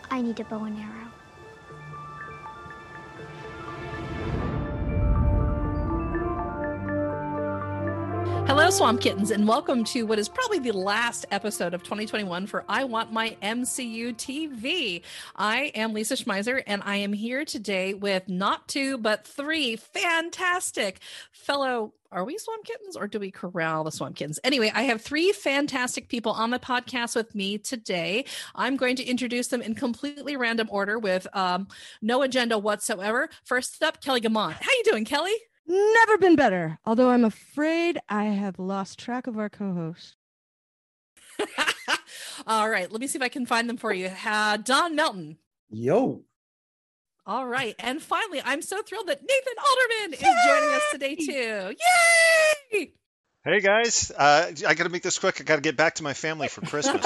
I need a bow and arrow. Hello, Swamp Kittens, and welcome to what is probably the last episode of 2021 for I Want My MCU TV. I am Lisa Schmeiser, and I am here today with not two, but three fantastic fellow... Are we Swamp Kittens, or do we corral the Swamp Kittens? Anyway, I have three fantastic people on the podcast with me today. I'm going to introduce them in completely random order with no agenda whatsoever. First up, Kelly Gamont. How you doing, Kelly? Never been better, although I'm afraid I have lost track of our co-host. All right, let me see if I can find them for you. Don Melton. Yo. All right, and finally, I'm so thrilled that Nathan Alderman is joining us today too. Yay! Hey guys, I got to make this quick. I got to get back to my family for Christmas.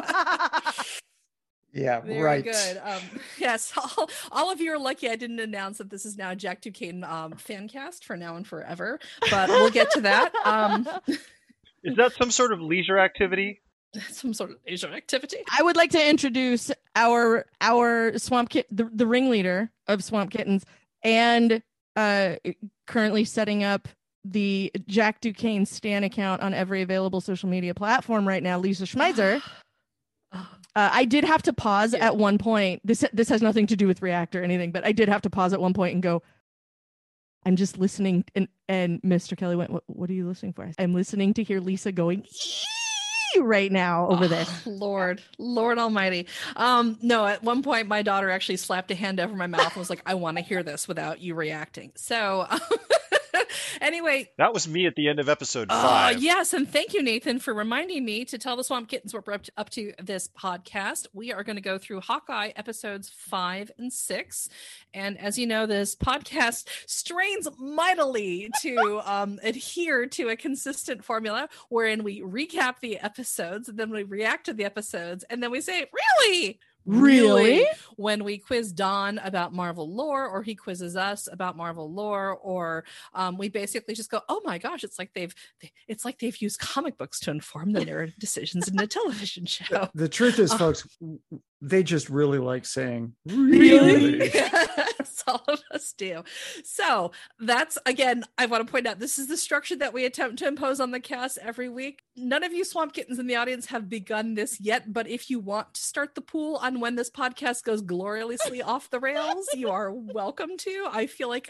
Yeah, Very right. good. Yes, all of you are lucky I didn't announce that this is now a Jack Duquesne fan cast for now and forever, but we'll get to that. Is that some sort of leisure activity? Some sort of leisure activity. I would like to introduce our Swamp Kit, the ringleader of Swamp Kittens, and currently setting up the Jack Duquesne Stan account on every available social media platform right now, Lisa Schmeiser. I did have to pause at one point. This has nothing to do with React or anything, but I did have to pause at one point and go, I'm just listening. And Mr. Kelly went, what are you listening for? I'm listening to hear Lisa going right now over this. Lord almighty. No, at one point my daughter actually slapped a hand over my mouth and was like, I want to hear this without you reacting. So anyway, that was me at the end of episode 5. Yes, and thank you, Nathan, for reminding me to tell the Swamp Kittens what we're up to this podcast. We are going to go through Hawkeye episodes 5 and 6, and as you know, this podcast strains mightily to adhere to a consistent formula wherein we recap the episodes, and then we react to the episodes, and then we say, Really? When we quiz Don about Marvel lore, or he quizzes us about Marvel lore, or we basically just go, "Oh my gosh, it's like they've used comic books to inform the narrative decisions in a television show." The truth is, folks, they just really like saying "Really." Yes, all of us do. So that's, again, I want to point out, this is the structure that we attempt to impose on the cast every week. None of you Swamp Kittens in the audience have begun this yet, but if you want to start the pool on when this podcast goes gloriously off the rails, you are welcome to. I feel like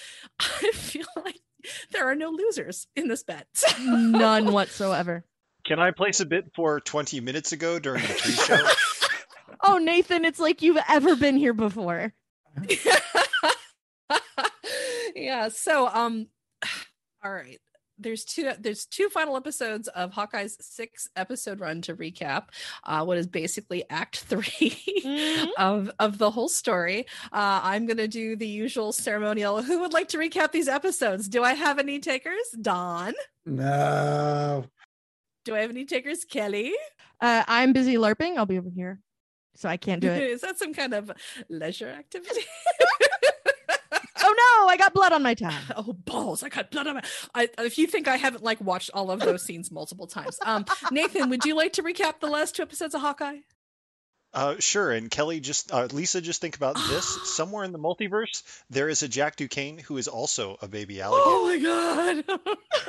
there are no losers in this bet. None whatsoever. Can I place a bid for 20 minutes ago during the pre-show? Oh, Nathan, it's like you've ever been here before. Yeah. So, all right. There's two final episodes of Hawkeye's 6-episode run to recap what is basically Act 3 of the whole story. I'm going to do the usual ceremonial. Who would like to recap these episodes? Do I have any takers? Don? No. Do I have any takers? Kelly? I'm busy LARPing. I'll be over here, so I can't do it. Is that some kind of leisure activity? Oh no, I got blood on my tie. Oh balls, I got blood on my... if you think I haven't watched all of those scenes multiple times. Nathan, would you like to recap the last 2 episodes of Hawkeye? Sure. And Kelly, Lisa, just think about this. Somewhere in the multiverse, there is a Jack Duquesne who is also a baby alligator. Oh my god.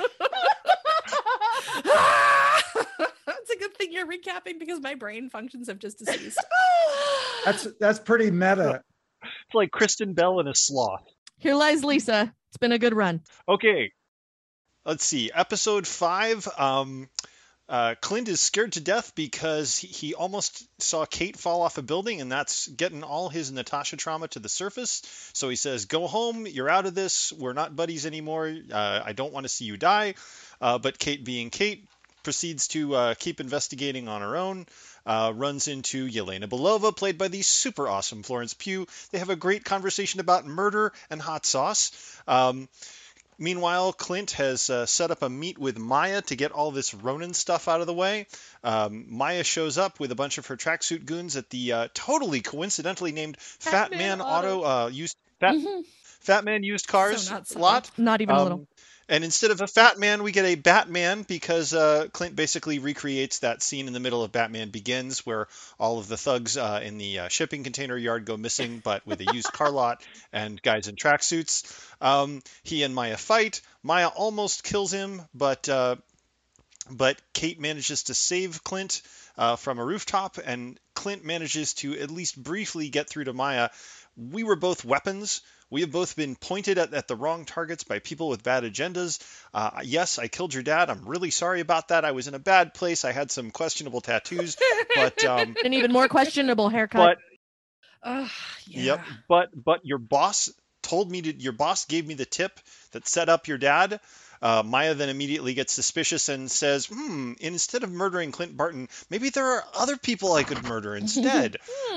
It's a good thing you're recapping, because my brain functions have just deceased. That's pretty meta. It's like Kristen Bell and a sloth. Here lies Lisa. It's been a good run. Okay. Let's see. Episode 5. Clint is scared to death because he almost saw Kate fall off a building, and that's getting all his Natasha trauma to the surface. So he says, go home. You're out of this. We're not buddies anymore. I don't want to see you die. But Kate, being Kate, proceeds to keep investigating on her own. Runs into Yelena Belova, played by the super awesome Florence Pugh. They have a great conversation about murder and hot sauce. Meanwhile, Clint has set up a meet with Maya to get all this Ronin stuff out of the way. Maya shows up with a bunch of her tracksuit goons at the totally coincidentally named Fat Man Used Cars So Not even a little. And instead of a fat man, we get a Batman because Clint basically recreates that scene in the middle of Batman Begins where all of the thugs in the shipping container yard go missing, but with a used car lot and guys in tracksuits. He and Maya fight. Maya almost kills him, but Kate manages to save Clint from a rooftop, and Clint manages to at least briefly get through to Maya. We were both weapons. We have both been pointed at the wrong targets by people with bad agendas. Yes, I killed your dad. I'm really sorry about that. I was in a bad place. I had some questionable tattoos, but An even more questionable haircut. Yeah. Yep. But your boss told me your boss gave me the tip that set up your dad. Maya then immediately gets suspicious and says, instead of murdering Clint Barton, maybe there are other people I could murder instead.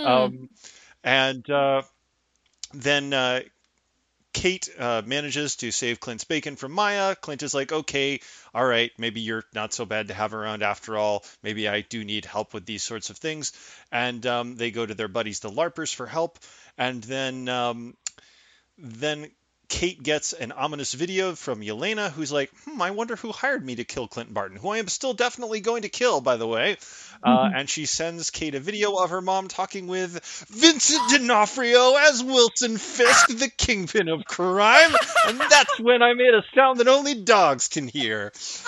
Then Kate manages to save Clint's bacon from Maya. Clint is like, okay, all right, maybe you're not so bad to have around after all. Maybe I do need help with these sorts of things. And they go to their buddies, the LARPers, for help. And then Kate gets an ominous video from Yelena, who's like, I wonder who hired me to kill Clint Barton, who I am still definitely going to kill, by the way. And she sends Kate a video of her mom talking with Vincent D'Onofrio as Wilson Fisk, the kingpin of crime. And that's when I made a sound that only dogs can hear.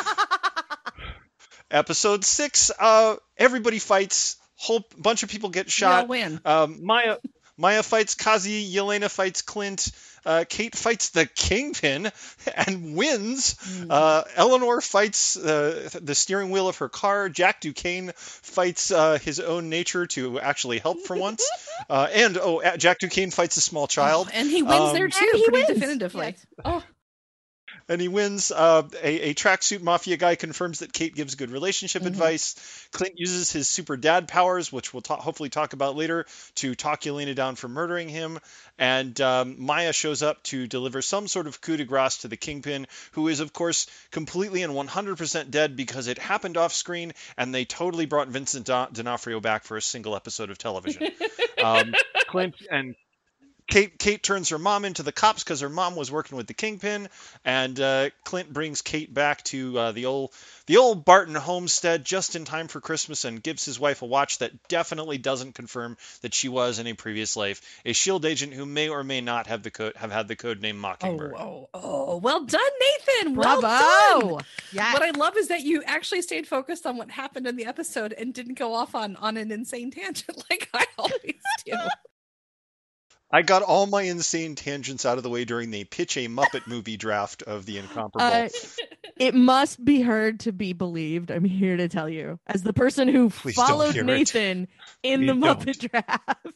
Episode 6, everybody fights. Whole bunch of people get shot. We all win. Maya fights Kazi, Yelena fights Clint, Kate fights the Kingpin and wins. Eleanor fights the steering wheel of her car. Jack Duquesne fights his own nature to actually help for once. Jack Duquesne fights a small child. And he wins there too, pretty definitively. Yes. Oh. And he wins. A tracksuit mafia guy confirms that Kate gives good relationship advice. Clint uses his super dad powers, which we'll hopefully talk about later, to talk Yelena down for murdering him. And Maya shows up to deliver some sort of coup de grace to the Kingpin, who is, of course, completely and 100% dead because it happened off screen, and they totally brought Vincent D'Onofrio back for a single episode of television. Clint and Kate turns her mom into the cops because her mom was working with the Kingpin, and Clint brings Kate back to the old Barton homestead just in time for Christmas and gives his wife a watch that definitely doesn't confirm that she was in a previous life a SHIELD agent who may or may not have had the code name Mockingbird. Oh, well done, Nathan. Bravo. Well done. Yes. What I love is that you actually stayed focused on what happened in the episode and didn't go off on an insane tangent like I always do. I got all my insane tangents out of the way during the pitch a Muppet movie draft of The Incomparable. It must be heard to be believed. I'm here to tell you, as the person who Please don't followed hear it. Nathan in the Muppet draft.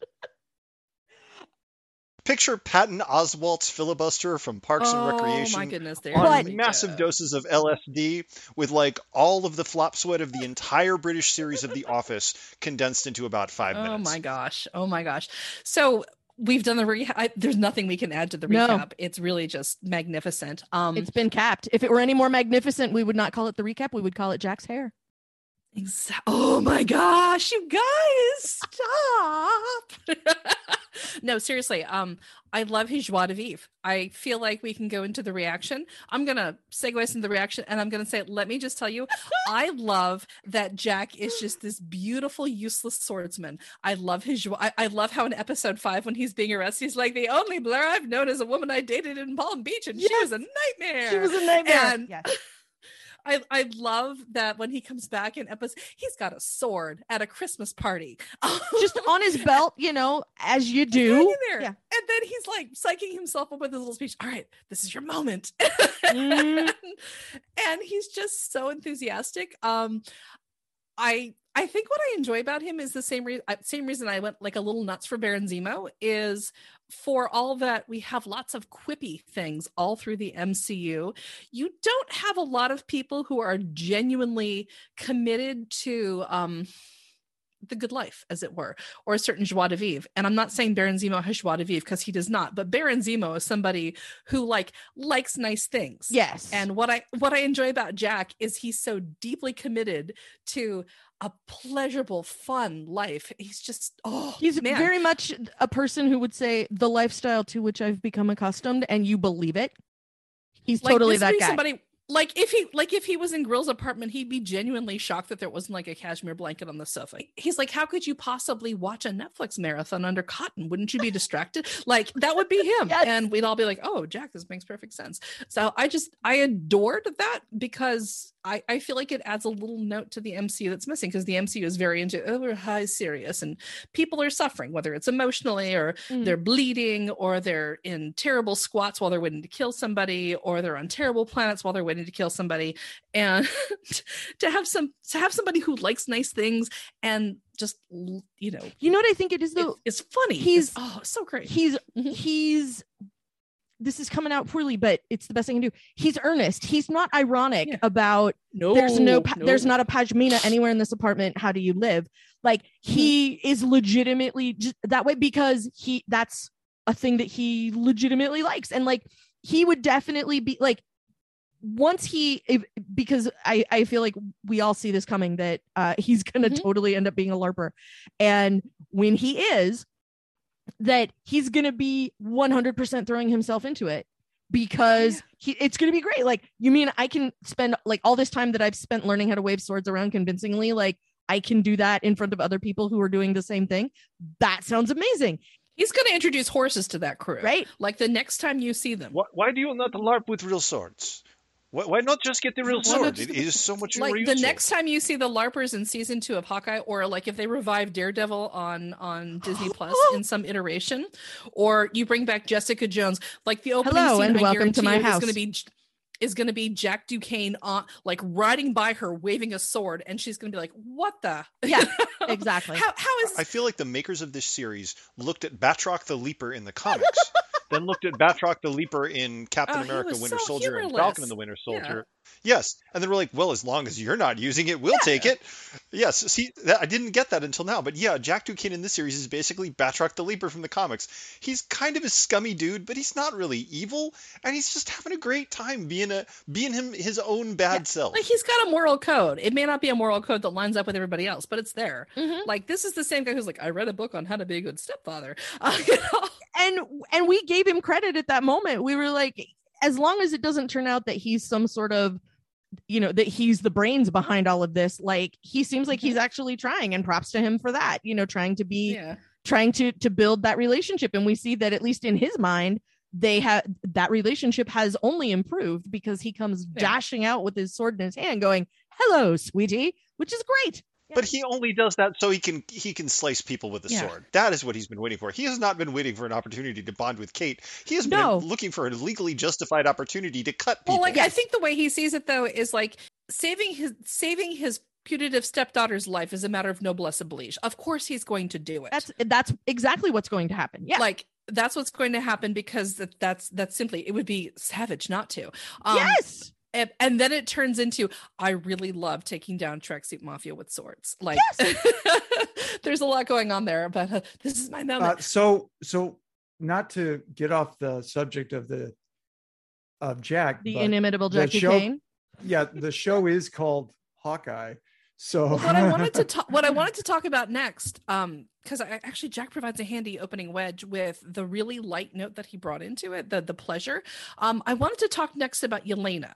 Picture Patton Oswalt's filibuster from Parks and Recreation. Oh my goodness, there on massive doses of LSD with like all of the flop sweat of the entire British series of The Office condensed into about 5 minutes. Oh my gosh. So we've done the recap. There's nothing we can add to the recap. No. It's really just magnificent. It's been capped. If it were any more magnificent, we would not call it the recap. We would call it Jack's hair. Oh my gosh, you guys, stop. No, seriously. I love his joie de vivre. I feel like we can go into the reaction. I'm going to segue us into the reaction, and I'm going to say, let me just tell you, I love that Jack is just this beautiful, useless swordsman. I love his I love how in episode 5, when he's being arrested, he's like, the only Blair I've known is a woman I dated in Palm Beach, and she was a nightmare. She was a nightmare. And yes. I love that when he comes back in episode, he's got a sword at a Christmas party. Just on his belt, as you do. There. Yeah. And then he's like psyching himself up with his little speech. All right, this is your moment. And he's just so enthusiastic. I think what I enjoy about him is the same reason I went like a little nuts for Baron Zemo is for all that we have lots of quippy things all through the MCU. You don't have a lot of people who are genuinely committed to the good life, as it were, or a certain joie de vivre. And I'm not saying Baron Zemo has joie de vivre because he does not, but Baron Zemo is somebody who likes nice things. Yes. And what I enjoy about Jack is he's so deeply committed to a pleasurable, fun life. He's just, he's very much a person who would say the lifestyle to which I've become accustomed, and you believe it. He's Like, totally this would that be guy. somebody like if he was in Grill's apartment, he'd be genuinely shocked that there wasn't like a cashmere blanket on the sofa. He's like, how could you possibly watch a Netflix marathon under cotton? Wouldn't you be distracted? Like, that would be him. Yes. And we'd all be like, oh, Jack, this makes perfect sense. So I adored that because I feel like it adds a little note to the MCU that's missing, because the MCU is very into, oh, we're high serious and people are suffering, whether it's emotionally or they're bleeding or they're in terrible squats while they're waiting to kill somebody, or they're on terrible planets while they're waiting to kill somebody. And to have somebody who likes nice things and just, you know what I think it is though? It's funny. He's so great. He's this is coming out poorly, but it's the best I can do. He's earnest. He's not ironic about there's not a Pashmina anywhere in this apartment. How do you live? Like, he is legitimately just that way because that's a thing that he legitimately likes. And like, he would definitely be like, because I feel like we all see this coming, that he's going to totally end up being a LARPer. And when he is, that he's going to be 100% throwing himself into it, because it's going to be great. Like, you mean I can spend like all this time that I've spent learning how to wave swords around convincingly, like I can do that in front of other people who are doing the same thing? That sounds amazing. He's going to introduce horses to that crew, right? Like, the next time you see them. Why do you not LARP with real swords? Why not just get the real sword? It is so much more useful. The next time you see the LARPers in season 2 of Hawkeye, or like if they revive Daredevil on Disney Plus in some iteration, or you bring back Jessica Jones, like the opening Hello, scene, and welcome to my house. Is going to be Jack Duquesne on, like, riding by her waving a sword, and she's going to be like, what the? Yeah, exactly. How is? I feel like the makers of this series looked at Batroc the Leaper in the comics, then looked at Batroc the Leaper in Captain America Winter Soldier and Falcon and the Winter Soldier. Yes. And then we're like, well, as long as you're not using it, we'll take it. Yes. See, I didn't get that until now. But yeah, Jack Duquesne in this series is basically Batroc the Leaper from the comics. He's kind of a scummy dude, but he's not really evil. And he's just having a great time being his own bad self. Like, he's got a moral code. It may not be a moral code that lines up with everybody else, but it's there. Like, this is the same guy who's like, I read a book on how to be a good stepfather. You know? And we gave him credit at that moment. We were like, as long as it doesn't turn out that he's some sort of, that he's the brains behind all of this, like, he seems like he's actually trying, and props to him for that, trying to build that relationship. And we see that, at least in his mind, that relationship has only improved because he comes dashing out with his sword in his hand going, hello, sweetie, which is great. But he only does that so he can slice people with a sword. That is what he's been waiting for. He has not been waiting for an opportunity to bond with Kate. He has been looking for a legally justified opportunity to cut people. Well, like, I think the way he sees it, though, is like saving his putative stepdaughter's life is a matter of noblesse oblige. Of course he's going to do it. That's exactly what's going to happen. Yeah. Like, that's what's going to happen, because that's simply, it would be savage not to. Yes. And then it turns into, I really love taking down Tracksuit Mafia with swords. Like, there's a lot going on there, but this is my moment. So not to get off the subject of Jack, the inimitable Jack Duquesne. Yeah, the show is called Hawkeye. So what I wanted to talk about next, because actually Jack provides a handy opening wedge with the really light note that he brought into it, the pleasure. I wanted to talk next about Yelena.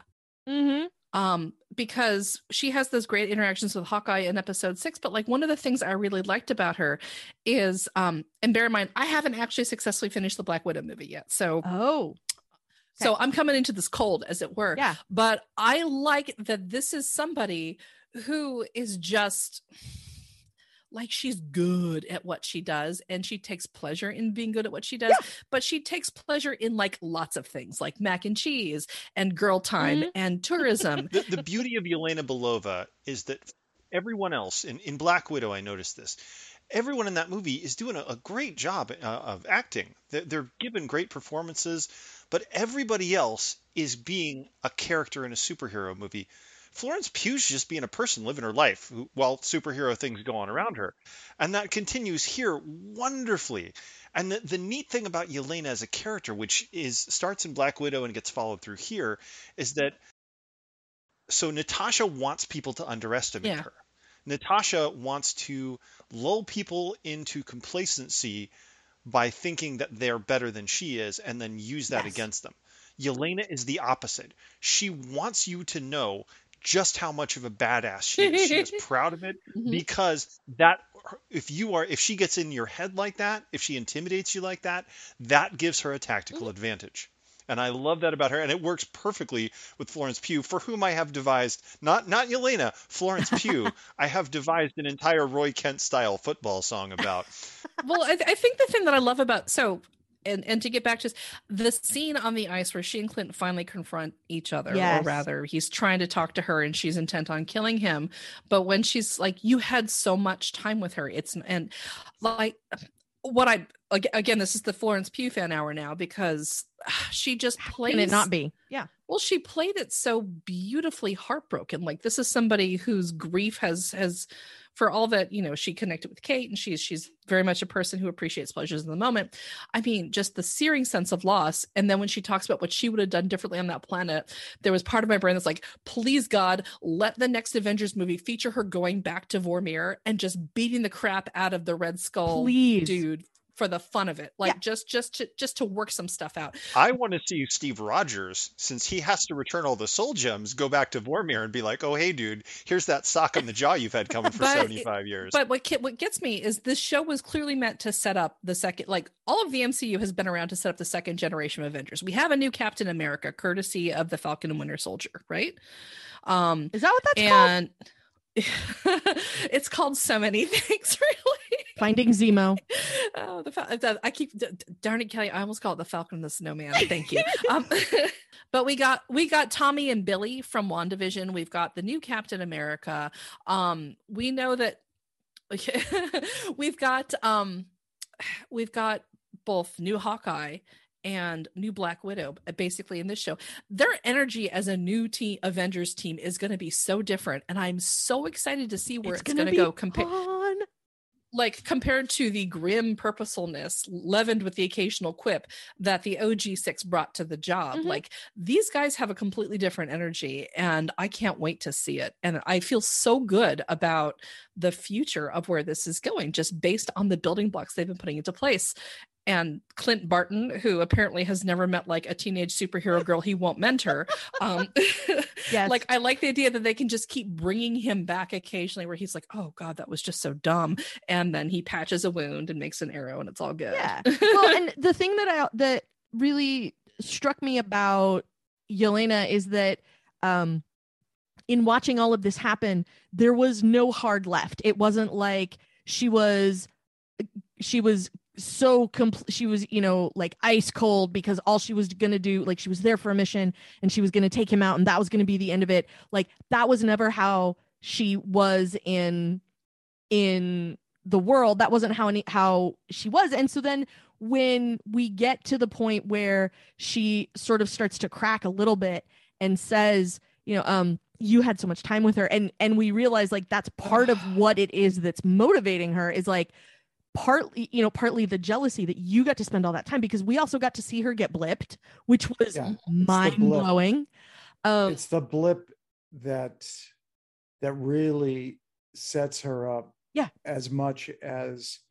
Because she has those great interactions with Hawkeye in episode 6, but like, one of the things I really liked about her is, and bear in mind, I haven't actually successfully finished the Black Widow movie yet. So so I'm coming into this cold, as it were. Yeah. But I like that this is somebody who is just like, she's good at what she does, and she takes pleasure in being good at what she does, but she takes pleasure in like lots of things, like mac and cheese and girl time and tourism. The beauty of Yelena Belova is that everyone else in Black Widow, I noticed this, everyone in that movie is doing a great job of acting. They're given great performances, but everybody else is being a character in a superhero movie. Florence Pugh's just being a person living her life while superhero things go on around her. And that continues here wonderfully. And the neat thing about Yelena as a character, which starts in Black Widow and gets followed through here, is that so Natasha wants people to underestimate her. Natasha wants to lull people into complacency by thinking that they're better than she is, and then use that against them. Yelena is the opposite. She wants you to know just how much of a badass she is. She is proud of it because that if she gets in your head like that, if she intimidates you like that, that gives her a tactical advantage. And I love that about her, and it works perfectly with Florence Pugh, for whom I have devised not Yelena, Florence Pugh. I have devised an entire Roy Kent style football song about. Well, I think the thing that I love about and to get back to the scene on the ice where she and Clint finally confront each other, Yes. or rather, he's trying to talk to her and she's intent on killing him. But when she's like, "You had so much time with her," and like what I again, this is the Florence Pugh fan hour now, because she just plays. Can it not be? Yeah. Well, she played it so beautifully heartbroken. Like, this is somebody whose grief has for all that, she connected with Kate, and she's very much a person who appreciates pleasures in the moment. I mean, just the searing sense of loss. And then when she talks about what she would have done differently on that planet, there was part of my brain that's like, please God, let the next Avengers movie feature her going back to Vormir and just beating the crap out of the Red Skull dude for the fun of it, like just to work some stuff out. I want to see Steve Rogers, since he has to return all the soul gems, go back to Vormir and be like, "Oh, hey, dude, here's that sock in the jaw you've had coming for 75 years." But what gets me is this show was clearly meant to set up the second, like, all of the MCU has been around to set up the second generation of Avengers. We have a new Captain America, courtesy of the Falcon and Winter Soldier, right? Is that what that's called? It's called so many things, really. Finding Zemo. Oh, I keep, darn it, Kelly, I almost call it the Falcon and the Snowman. Thank you. But we got Tommy and Billy from WandaVision. We've got the new Captain America. We know that we've got both new Hawkeye and new Black Widow, basically, in this show. Their energy as a new Avengers team is going to be so different, and I'm so excited to see where it's going to go compared to the grim purposefulness leavened with the occasional quip that the OG6 brought to the job. Like, these guys have a completely different energy, and I can't wait to see it. And I feel so good about the future of where this is going, just based on the building blocks they've been putting into place. And Clint Barton, who apparently has never met like a teenage superhero girl he won't mentor. Yes. Like, I like the idea that they can just keep bringing him back occasionally where he's like, "Oh God, that was just so dumb." And then he patches a wound and makes an arrow and it's all good. Yeah. Well, and the thing that really struck me about Yelena is that in watching all of this happen, there was no hard left. It wasn't like she was so she was, like, ice cold because all she was going to do, like, she was there for a mission and she was going to take him out and that was going to be the end of it. Like, that was never how she was in the world. That wasn't how she was. And so then when we get to the point where she sort of starts to crack a little bit and says, you had so much time with her, and we realize, like, that's part of what it is that's motivating her, is like partly the jealousy that you got to spend all that time, because we also got to see her get blipped, which was mind-blowing. It's the blip that really sets her up as much as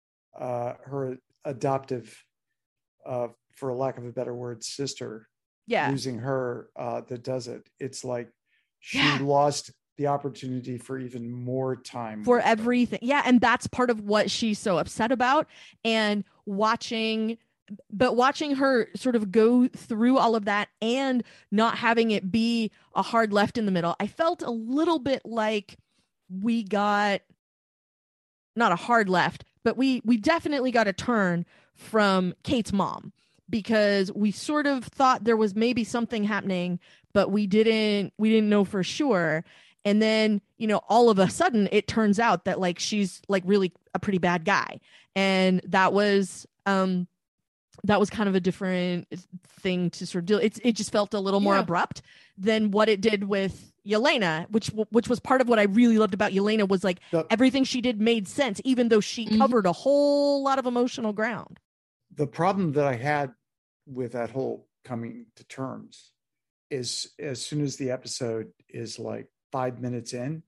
her adoptive, for lack of a better word, sister losing her, that does it. It's like she lost the opportunity for even more time for everything. Yeah. And that's part of what she's so upset about. And watching her sort of go through all of that and not having it be a hard left in the middle, I felt a little bit like we got not a hard left, but we definitely got a turn from Kate's mom, because we sort of thought there was maybe something happening, but we didn't know for sure. And then, all of a sudden it turns out that, like, she's like really a pretty bad guy. And that was kind of a different thing to sort of do. It just felt a little more abrupt than what it did with Yelena, which was part of what I really loved about Yelena, was like everything she did made sense, even though she covered a whole lot of emotional ground. The problem that I had with that whole coming to terms is, as soon as the episode is like 5 minutes in,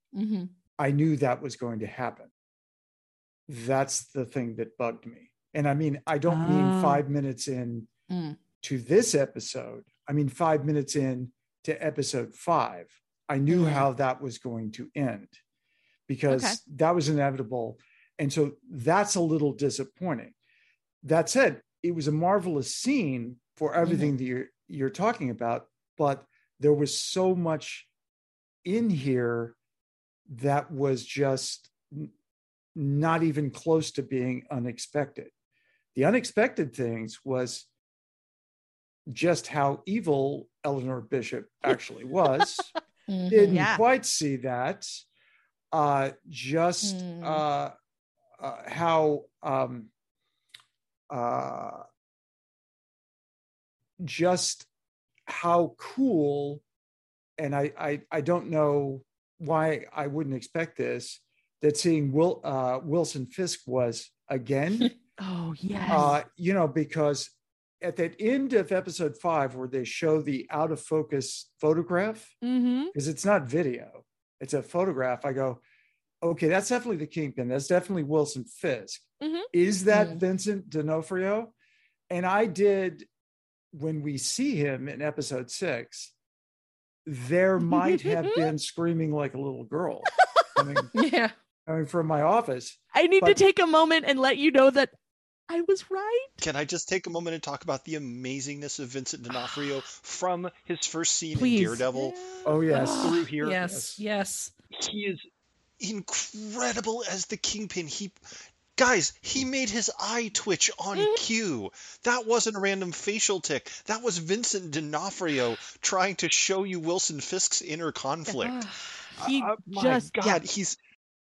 I knew that was going to happen. That's the thing that bugged me. And I mean, I don't mean 5 minutes in to this episode, I mean, 5 minutes in to episode 5, I knew how that was going to end, because that was inevitable. And so that's a little disappointing. That said, it was a marvelous scene for everything that you're talking about, but there was so much in here that was just not even close to being unexpected. The unexpected things was just how evil Eleanor Bishop actually was. Didn't quite see that. How just how cool, and I don't know why I wouldn't expect this, that seeing Wilson Fisk was again. Oh yes. Because at that end of episode 5, where they show the out of focus photograph, because it's not video, it's a photograph, I go, okay, that's definitely the Kingpin. That's definitely Wilson Fisk. Is that Vincent D'Onofrio? And I did, when we see him in episode 6, there might have been screaming like a little girl coming from my office. I need to take a moment and let you know that I was right. Can I just take a moment and talk about the amazingness of Vincent D'Onofrio from his first scene in Daredevil? Oh, yes. Through here. Yes. He is incredible as the Kingpin. Guys, he made his eye twitch on cue. That wasn't a random facial tick. That was Vincent D'Onofrio trying to show you Wilson Fisk's inner conflict. He's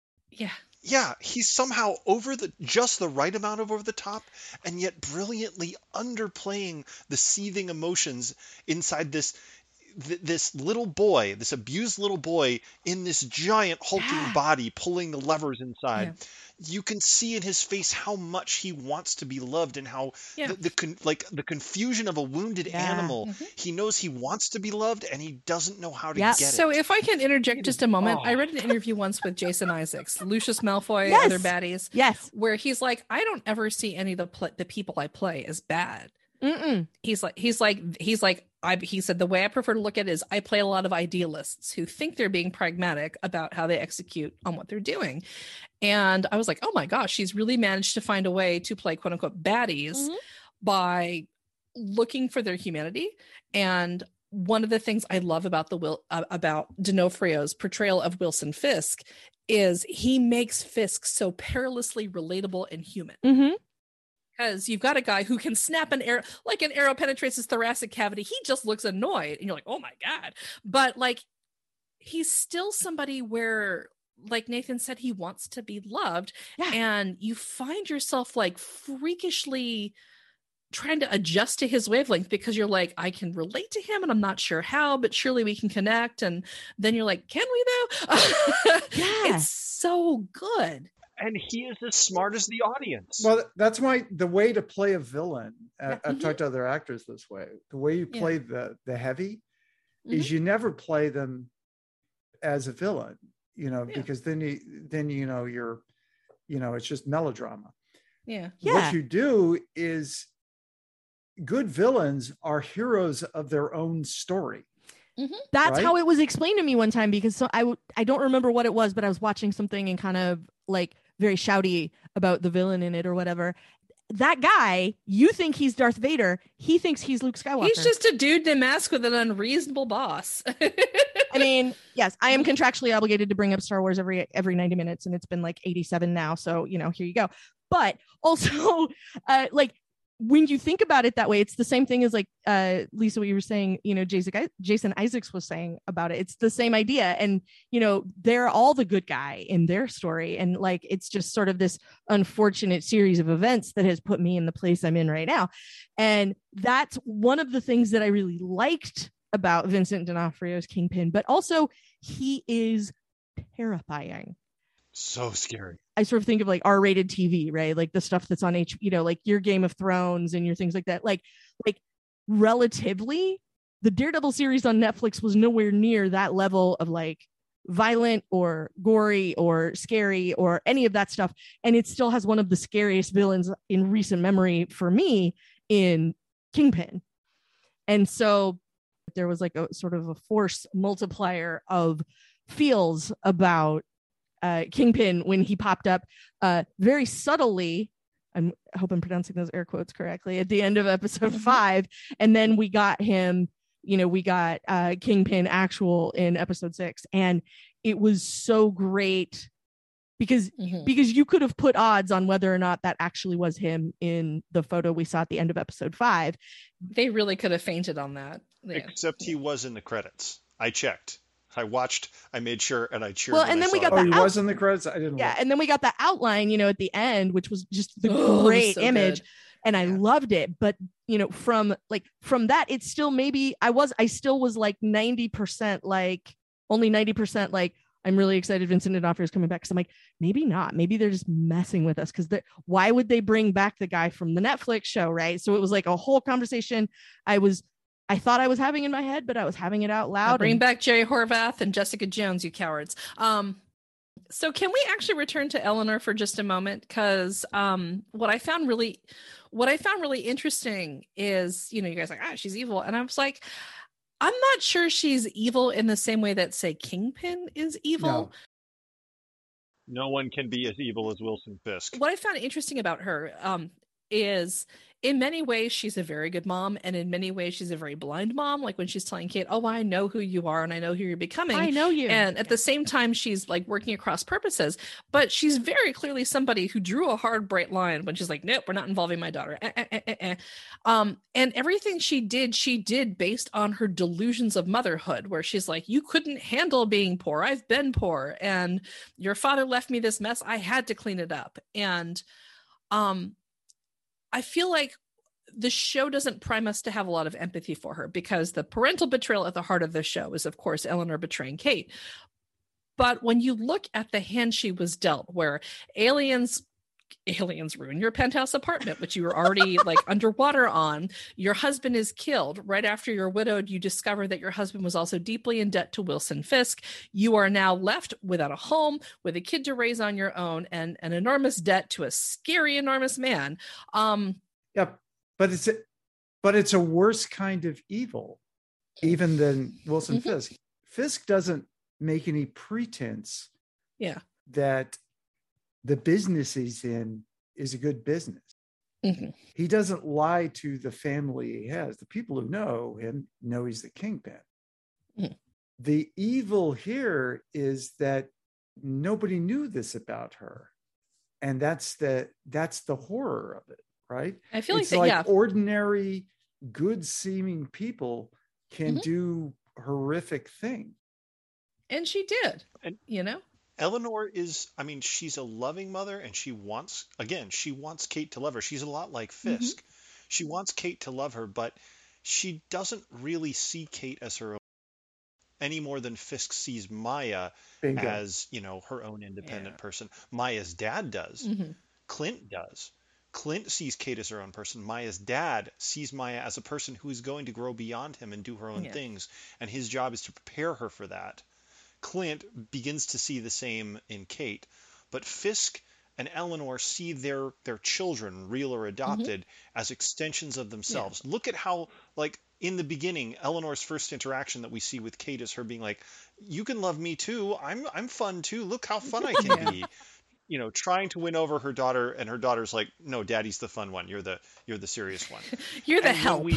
somehow just the right amount of over the top, and yet brilliantly underplaying the seething emotions inside this little boy, this abused little boy in this giant hulking body pulling the levers inside. You can see in his face how much he wants to be loved, and how the confusion of a wounded animal. He knows he wants to be loved, and he doesn't know how to get it. So if I can interject just a moment, I read an interview once with Jason Isaacs, Lucius Malfoy, other baddies, where he's like, I don't ever see any of the people I play as bad. He said the way I prefer to look at it is I play a lot of idealists who think they're being pragmatic about how they execute on what they're doing. And I was like, oh my gosh, she's really managed to find a way to play quote unquote baddies by looking for their humanity. And one of the things I love about about D'Onofrio's portrayal of Wilson Fisk is he makes Fisk so perilously relatable and human. Because you've got a guy who can snap an arrow, like an arrow penetrates his thoracic cavity. He just looks annoyed. And you're like, oh my God. But like, he's still somebody where, like Nathan said, he wants to be loved. And you find yourself like freakishly trying to adjust to his wavelength, because you're like, I can relate to him and I'm not sure how, but surely we can connect. And then you're like, can we though? It's so good. And he is as smart as the audience. Well, that's the way to play a villain. I've talked to other actors this way. The way you play the heavy is you never play them as a villain, because then you're, it's just melodrama. What you do is, good villains are heroes of their own story. That's how it was explained to me one time, because I don't remember what it was, but I was watching something and kind of like very shouty about the villain in it or whatever. That guy, you think he's Darth Vader, he thinks he's Luke Skywalker. He's just a dude in a mask with an unreasonable boss. I mean, yes, I am contractually obligated to bring up Star Wars every 90 minutes, and it's been like 87 now, so here you go. But also like, when you think about it that way, it's the same thing as like Lisa, what you were saying, Jason Isaacs was saying about it. It's the same idea. And, they're all the good guy in their story. And like, it's just sort of this unfortunate series of events that has put me in the place I'm in right now. And that's one of the things that I really liked about Vincent D'Onofrio's Kingpin, but also he is terrifying. So scary. I sort of think of like R-rated TV, right? Like the stuff that's on like your Game of Thrones and your things like that. Like relatively, the Daredevil series on Netflix was nowhere near that level of like violent or gory or scary or any of that stuff. And it still has one of the scariest villains in recent memory for me in Kingpin. And so there was like a sort of a force multiplier of feels about Kingpin when he popped up very subtly. I hope I'm pronouncing those air quotes correctly at the end of episode 5. And then we got him, we got Kingpin actual in episode 6. And it was so great because you could have put odds on whether or not that actually was him in the photo we saw at the end of episode 5. They really could have fainted on that. Yeah. Except he was in the credits. I checked. I watched, I made sure, and I cheered. Well, and then we got he was in the credits. I didn't. Yeah, and then we got the outline, at the end, which was just the great so image, good. And I loved it. But from that, it's still maybe I still was like 90% like only 90% like I'm really excited Vincent D'Onofrio is coming back, because I'm like, maybe not. Maybe they're just messing with us, because why would they bring back the guy from the Netflix show, right? So it was like a whole conversation. I thought I was having in my head, but I was having it out loud. Bring back Jerry Horvath and Jessica Jones, you cowards. So can we actually return to Eleanor for just a moment? Because what I found really interesting is, you guys are like, she's evil. And I was like, I'm not sure she's evil in the same way that, say, Kingpin is evil. No one can be as evil as Wilson Fisk. What I found interesting about her is, in many ways, she's a very good mom, and in many ways, she's a very blind mom. Like when she's telling Kate, "Oh, I know who you are, and I know who you're becoming. I know you." And at the same time, she's like working across purposes. But she's very clearly somebody who drew a hard, bright line when she's like, "Nope, we're not involving my daughter." And everything she did based on her delusions of motherhood, where she's like, "You couldn't handle being poor. I've been poor, and your father left me this mess. I had to clean it up." And I feel like the show doesn't prime us to have a lot of empathy for her, because the parental betrayal at the heart of the show is, of course, Eleanor betraying Kate. But when you look at the hand she was dealt, where aliens ruin your penthouse apartment, which you were already like underwater on, your husband is killed. Right after you're widowed, you discover that your husband was also deeply in debt to Wilson Fisk. You are now left without a home, with a kid to raise on your own, and an enormous debt to a scary, enormous man. But it's a worse kind of evil, even than Wilson Fisk. Fisk doesn't make any pretense that the business he's in is a good business. He doesn't lie to the family he has. The people who know him know he's the kingpin. The evil here is that nobody knew this about her. And that's the horror of it, right? I feel it's like ordinary, good-seeming people can do horrific things. And she did, Eleanor is, she's a loving mother, and she wants Kate to love her. She's a lot like Fisk. She wants Kate to love her, but she doesn't really see Kate as her own any more than Fisk sees Maya as, her own independent person. Maya's dad does. Clint does. Clint sees Kate as her own person. Maya's dad sees Maya as a person who is going to grow beyond him and do her own things, and his job is to prepare her for that. Clint begins to see the same in Kate, but Fisk and Eleanor see their children, real or adopted, as extensions of themselves. Look at how, in the beginning, Eleanor's first interaction that we see with Kate is her being like, "You can love me too. I'm fun too. Look how fun I can be." Trying to win over her daughter, and her daughter's like, "No, Daddy's the fun one. You're the serious one. You're the help."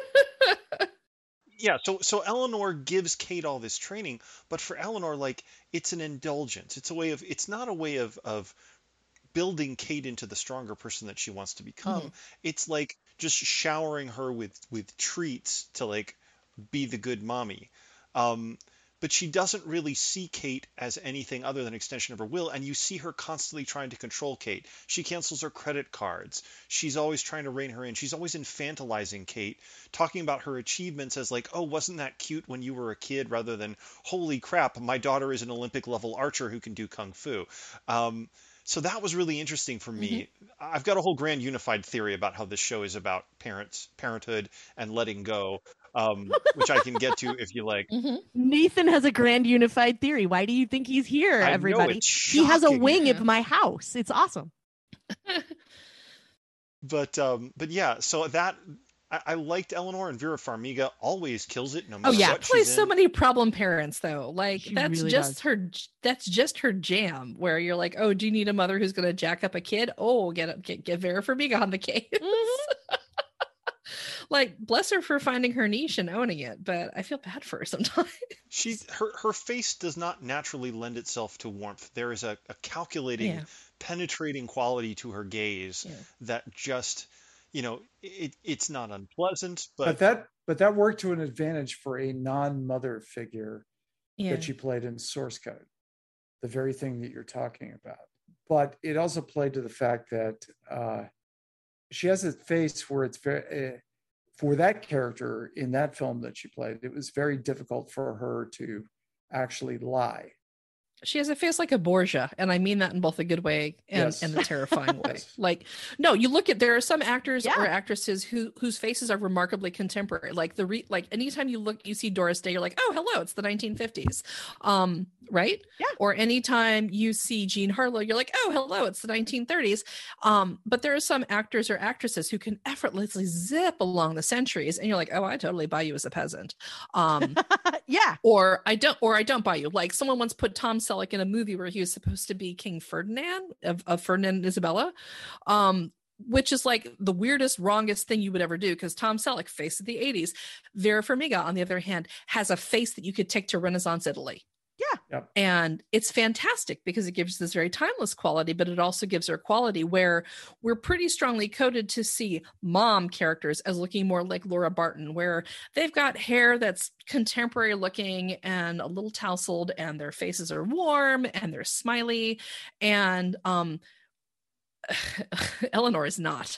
Yeah, so Eleanor gives Kate all this training, but for Eleanor, it's an indulgence. It's not a way of building Kate into the stronger person that she wants to become. It's like just showering her with treats to be the good mommy. But she doesn't really see Kate as anything other than an extension of her will, and you see her constantly trying to control Kate. She cancels her credit cards. She's always trying to rein her in. She's always infantilizing Kate, talking about her achievements as "Oh, wasn't that cute when you were a kid?" rather than "Holy crap, my daughter is an Olympic-level archer who can do kung fu." So that was really interesting for me. I've got a whole grand unified theory about how this show is about parenthood and letting go. Which I can get to if you like. Nathan has a grand unified theory. Why do you think he's here, everybody? He has a wing of my house. It's awesome. But yeah, so that I liked Eleanor, and Vera Farmiga always kills it no matter what plays she's so in. many problem parents though. Like She that's really just does. her. That's just her jam. Where you're like, oh, do you need a mother who's going to jack up a kid? Oh, get Vera Farmiga on the case. Mhm. Like, bless her for finding her niche and owning it, but I feel bad for her sometimes. Her face does not naturally lend itself to warmth. There is a calculating, Yeah. penetrating quality to her gaze Yeah. that just, it's not unpleasant, but that worked to an advantage for a non-mother figure Yeah. that she played in Source Code, the very thing that you're talking about. But it also played to the fact that she has a face where it's very, for that character in that film that she played, it was very difficult for her to actually lie. She has a face like a Borgia, and I mean that in both a good way and, Yes. and a terrifying way. Yes. Like, no, you look at, there are some actors Yeah. or actresses whose faces are remarkably contemporary. Like like anytime you see Doris Day, you're like, oh, hello, it's the 1950s, right? Yeah. Or anytime you see Jean Harlow, you're like, oh, hello, it's the 1930s. But there are some actors or actresses who can effortlessly zip along the centuries, and you're like, oh, I totally buy you as a peasant. Yeah. Or I don't buy you. Like someone once put Tom Selleck in a movie where he was supposed to be King Ferdinand of Ferdinand and Isabella, which is like the weirdest, wrongest thing you would ever do, because Tom Selleck, face of the 80s. Vera Farmiga, on the other hand, has a face that you could take to Renaissance Italy. Yeah. Yep. And it's fantastic because it gives this very timeless quality, but it also gives her quality where we're pretty strongly coded to see mom characters as looking more like Laura Barton, where they've got hair that's contemporary looking and a little tousled, and their faces are warm and they're smiley. And Eleanor is not.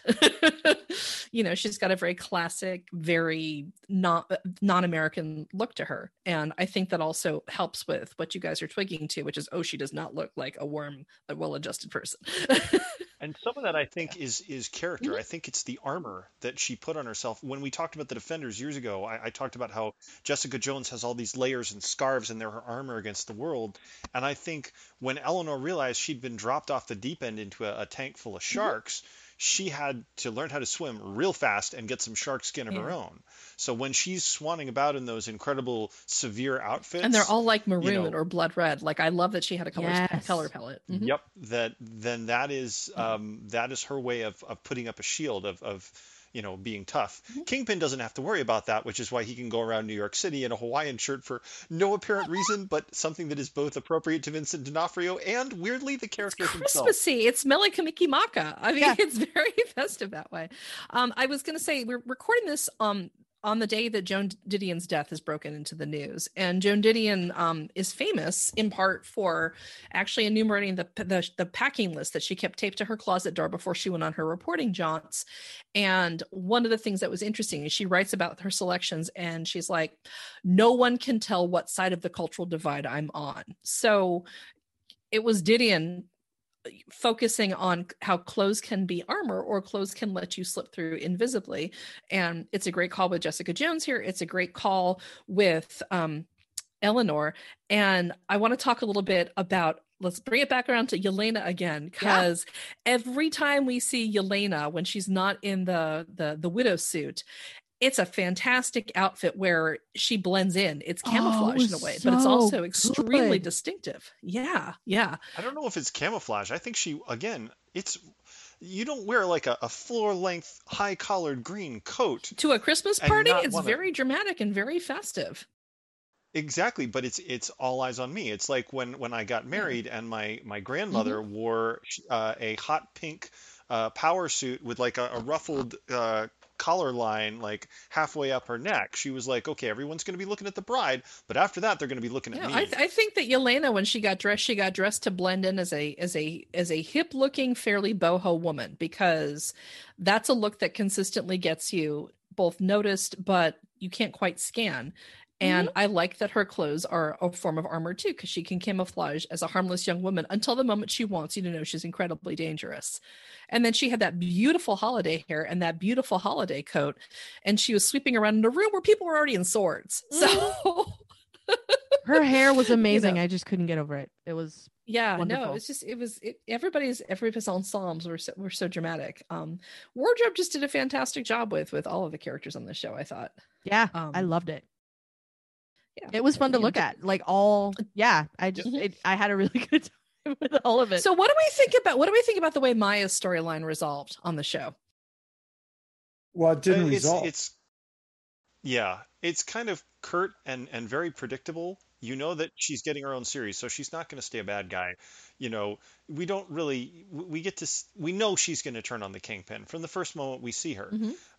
She's got a very classic, very non-American look to her. And I think that also helps with what you guys are twigging to, which is, she does not look like a warm, well-adjusted person. And some of that, I think, is character. I think it's the armor that she put on herself. When we talked about the Defenders years ago, I talked about how Jessica Jones has all these layers and scarves, and they're her armor against the world. And I think when Eleanor realized she'd been dropped off the deep end into a tank full of sharks, she had to learn how to swim real fast and get some shark skin of her own. So when she's swanning about in those incredible severe outfits, and they're all like maroon or blood red. Like, I love that she had a color palette. Mm-hmm. Yep. That is her way of putting up a shield of being tough. Mm-hmm. Kingpin doesn't have to worry about that, which is why he can go around New York City in a Hawaiian shirt for no apparent reason, but something that is both appropriate to Vincent D'Onofrio and weirdly the character himself. Christmassy. It's Mele Kalikimaka. I mean, It's very festive that way. I was going to say, we're recording this on the day that Joan Didion's death has broken into the news. And Joan Didion is famous in part for actually enumerating the packing list that she kept taped to her closet door before she went on her reporting jaunts. And one of the things that was interesting is she writes about her selections, and she's like, no one can tell what side of the cultural divide I'm on. So it was Didion focusing on how clothes can be armor, or clothes can let you slip through invisibly. And it's a great call with Jessica Jones here. It's a great call with Eleanor. And I want to talk a little bit about, let's bring it back around to Yelena again, because every time we see Yelena when she's not in the widow suit, it's a fantastic outfit where she blends in. It's camouflage in a way, but it's also extremely distinctive. Yeah. I don't know if it's camouflage. I think you don't wear like a floor-length, high-collared green coat to a Christmas party. It's very dramatic and very festive. Exactly, but it's all eyes on me. It's like when I got married and my grandmother wore a hot pink power suit with like a ruffled collar line like halfway up her neck. She was like, okay, everyone's going to be looking at the bride, but after that they're going to be looking at me. I think that Yelena, when she got dressed to blend in as a hip looking, fairly boho woman, because that's a look that consistently gets you both noticed, but you can't quite scan. And I like that her clothes are a form of armor too, because she can camouflage as a harmless young woman until the moment she wants you to know she's incredibly dangerous. And then she had that beautiful holiday hair and that beautiful holiday coat, and she was sweeping around in a room where people were already in swords. So her hair was amazing. I just couldn't get over it. It was Yeah, Wonderful. no, it's just everybody's ensembles were so dramatic. Wardrobe just did a fantastic job with all of the characters on the show, I thought. Yeah, I loved it. Yeah, it was fun to look at. Like I had a really good time with all of it. So what do we think about the way Maya's storyline resolved on the show? Well, it didn't resolve. It's kind of curt and very predictable. You know that she's getting her own series, so she's not going to stay a bad guy. We don't really, we know she's going to turn on the Kingpin from the first moment we see her.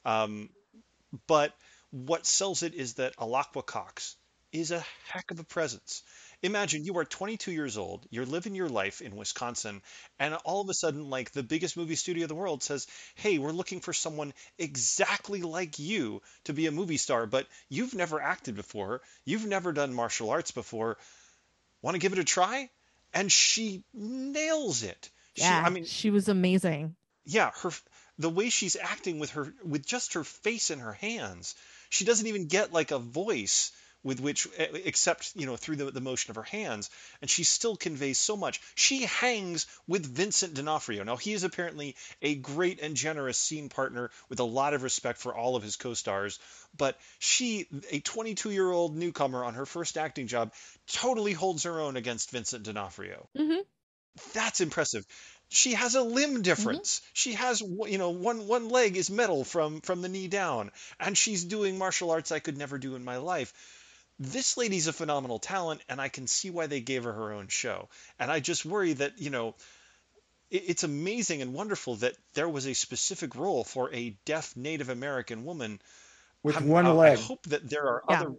But what sells it is that Alaqua Cox is a heck of a presence. Imagine you are 22 years old, you're living your life in Wisconsin, and all of a sudden, like the biggest movie studio in the world says, hey, we're looking for someone exactly like you to be a movie star, but you've never acted before, you've never done martial arts before, want to give it a try? And she nails it. Yeah, she was amazing. Yeah, the way she's acting with just her face and her hands, she doesn't even get like a voice with which, except through the motion of her hands, and she still conveys so much. She hangs with Vincent D'Onofrio. Now, he is apparently a great and generous scene partner with a lot of respect for all of his co-stars, but she, a 22-year-old newcomer on her first acting job, totally holds her own against Vincent D'Onofrio. That's impressive. She has a limb difference. She has, one leg is metal from the knee down, and she's doing martial arts I could never do in my life. This lady's a phenomenal talent, and I can see why they gave her her own show. And I just worry that, it's amazing and wonderful that there was a specific role for a deaf Native American woman with one leg. I hope that there are other,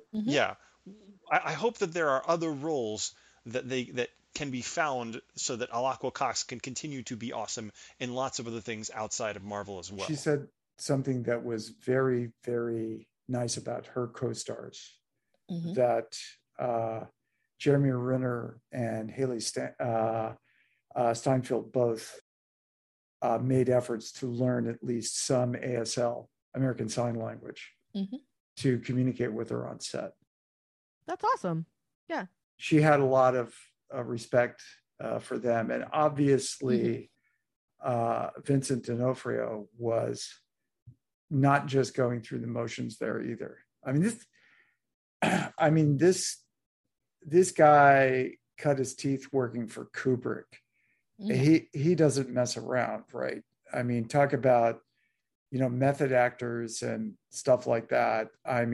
I hope that there are other roles that can be found so that Alaqua Cox can continue to be awesome in lots of other things outside of Marvel as well. She said something that was very, very nice about her co-stars. That Jeremy Renner and Haley Steinfeld both made efforts to learn at least some ASL, American Sign Language, to communicate with her on set. That's awesome. Yeah. She had a lot of respect for them. And obviously, Vincent D'Onofrio was not just going through the motions there either. This guy cut his teeth working for Kubrick. He doesn't mess around, right? Talk about, method actors and stuff like that.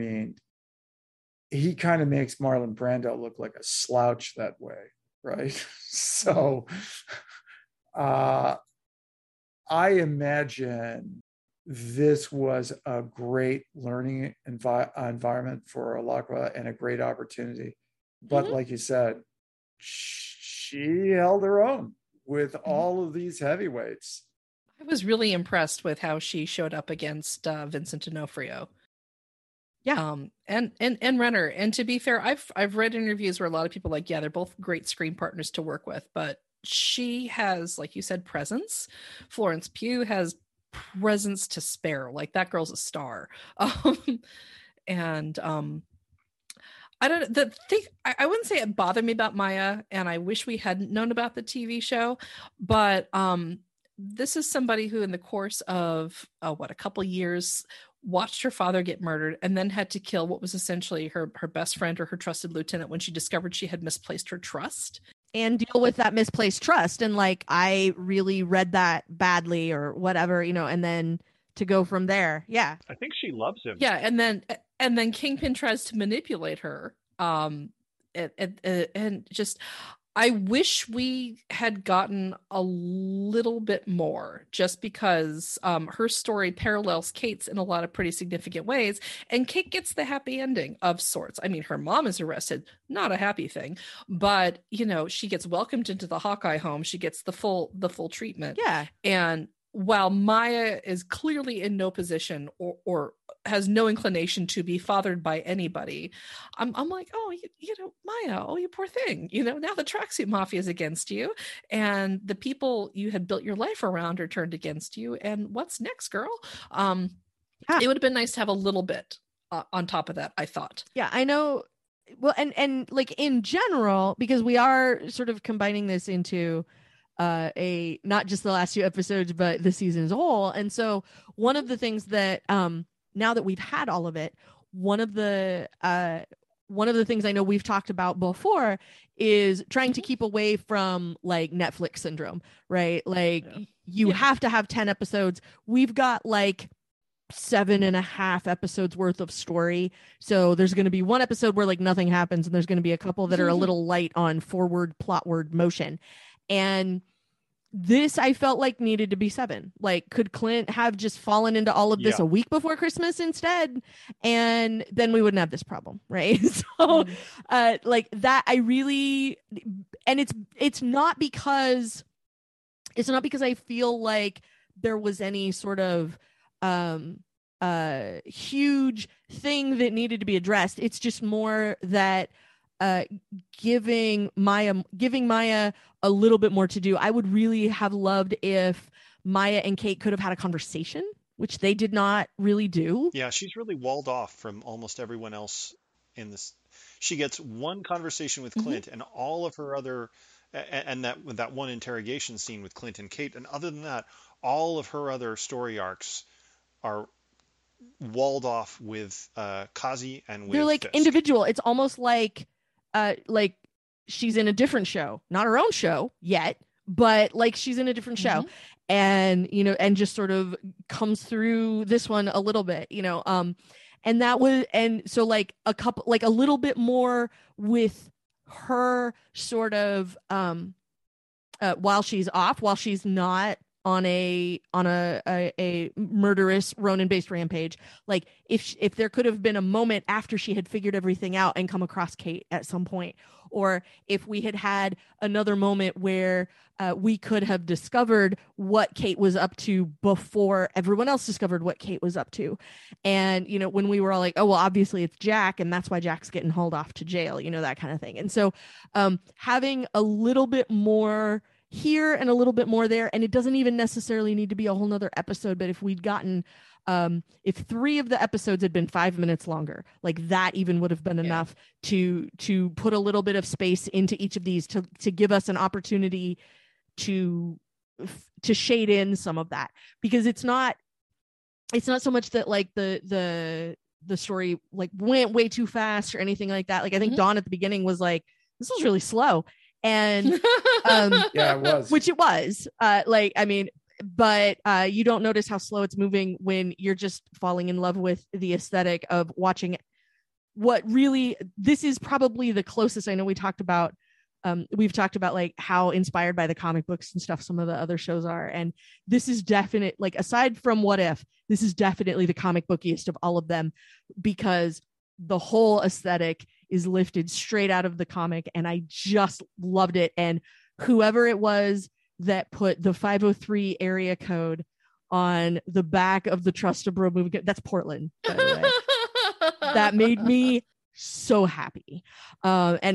He kind of makes Marlon Brando look like a slouch that way, right? So I imagine this was a great learning environment for Alaqua and a great opportunity. But like you said, she held her own with all of these heavyweights. I was really impressed with how she showed up against Vincent D'Onofrio. Yeah. And Renner. And to be fair, I've read interviews where a lot of people they're both great screen partners to work with, but she has, like you said, presence. Florence Pugh has presence to spare. Like, that girl's a star. I wouldn't say it bothered me about Maya, and I wish we hadn't known about the TV show, but this is somebody who in the course of a couple years watched her father get murdered and then had to kill what was essentially her best friend or her trusted lieutenant when she discovered she had misplaced her trust. And deal with that misplaced trust. And I really read that badly or whatever, and then to go from there. Yeah. I think she loves him. Yeah. And then Kingpin tries to manipulate her. And just, I wish we had gotten a little bit more, just because her story parallels Kate's in a lot of pretty significant ways, and Kate gets the happy ending of sorts. Her mom is arrested, not a happy thing, but she gets welcomed into the Hawkeye home. She gets the full treatment. Yeah. And while Maya is clearly in no position or has no inclination to be fathered by anybody, I'm like, oh, Maya, oh, you poor thing. Now the tracksuit mafia is against you, and the people you had built your life around are turned against you. And what's next, girl? It would have been nice to have a little bit on top of that, I thought. Yeah, I know well, and like in general, because we are sort of combining this into a not just the last few episodes, but the season as a whole. And so one of the things that now that we've had all of it, one of the things I know we've talked about before is trying to keep away from like Netflix syndrome, right? Like you have to have 10 episodes. We've got like 7.5 episodes worth of story. So there's going to be one episode where like nothing happens, and there's going to be a couple that are a little light on forward plotward motion. And this I felt like needed to be 7. Like, could Clint have just fallen into all of this a week before Christmas instead? And then we wouldn't have this problem, right? So like that, I really, and it's not because I feel like there was any sort of huge thing that needed to be addressed. It's just more that giving Maya a little bit more to do. I would really have loved if Maya and Kate could have had a conversation, which they did not really do. Yeah, she's really walled off from almost everyone else in this. She gets one conversation with Clint and all of her other, and that one interrogation scene with Clint and Kate, and other than that, all of her other story arcs are walled off with Kazi and with they're like Fisk. Individual. It's almost like she's in a different show, not her own show yet, but like she's in a different show, and and just sort of comes through this one a little bit, and that was, and so like a couple, like a little bit more with her sort of while she's not on a murderous Ronin based rampage. Like if there could have been a moment after she had figured everything out and come across Kate at some point, or if we had had another moment where we could have discovered what Kate was up to before everyone else discovered what Kate was up to. And when we were all like, oh well, obviously it's Jack, and that's why Jack's getting hauled off to jail, that kind of thing. And so having a little bit more here and a little bit more there, and it doesn't even necessarily need to be a whole nother episode, but if we'd gotten if 3 of the episodes had been 5 minutes longer, like that even would have been enough to put a little bit of space into each of these to give us an opportunity to shade in some of that, because it's not so much that like the story like went way too fast or anything like that. Like I think Dawn at the beginning was like, this was really slow. And yeah, it was, which it was like, I mean, but you don't notice how slow it's moving when you're just falling in love with the aesthetic of watching what really, this is probably the closest. I know we've talked about like how inspired by the comic books and stuff some of the other shows are, and this is definite, like aside from What If, this is definitely the comic bookiest of all of them, because the whole aesthetic is lifted straight out of the comic, and I just loved it. And whoever it was that put the 503 area code on the back of the Trust a Bro movie, that's Portland, by the way. That made me so happy. And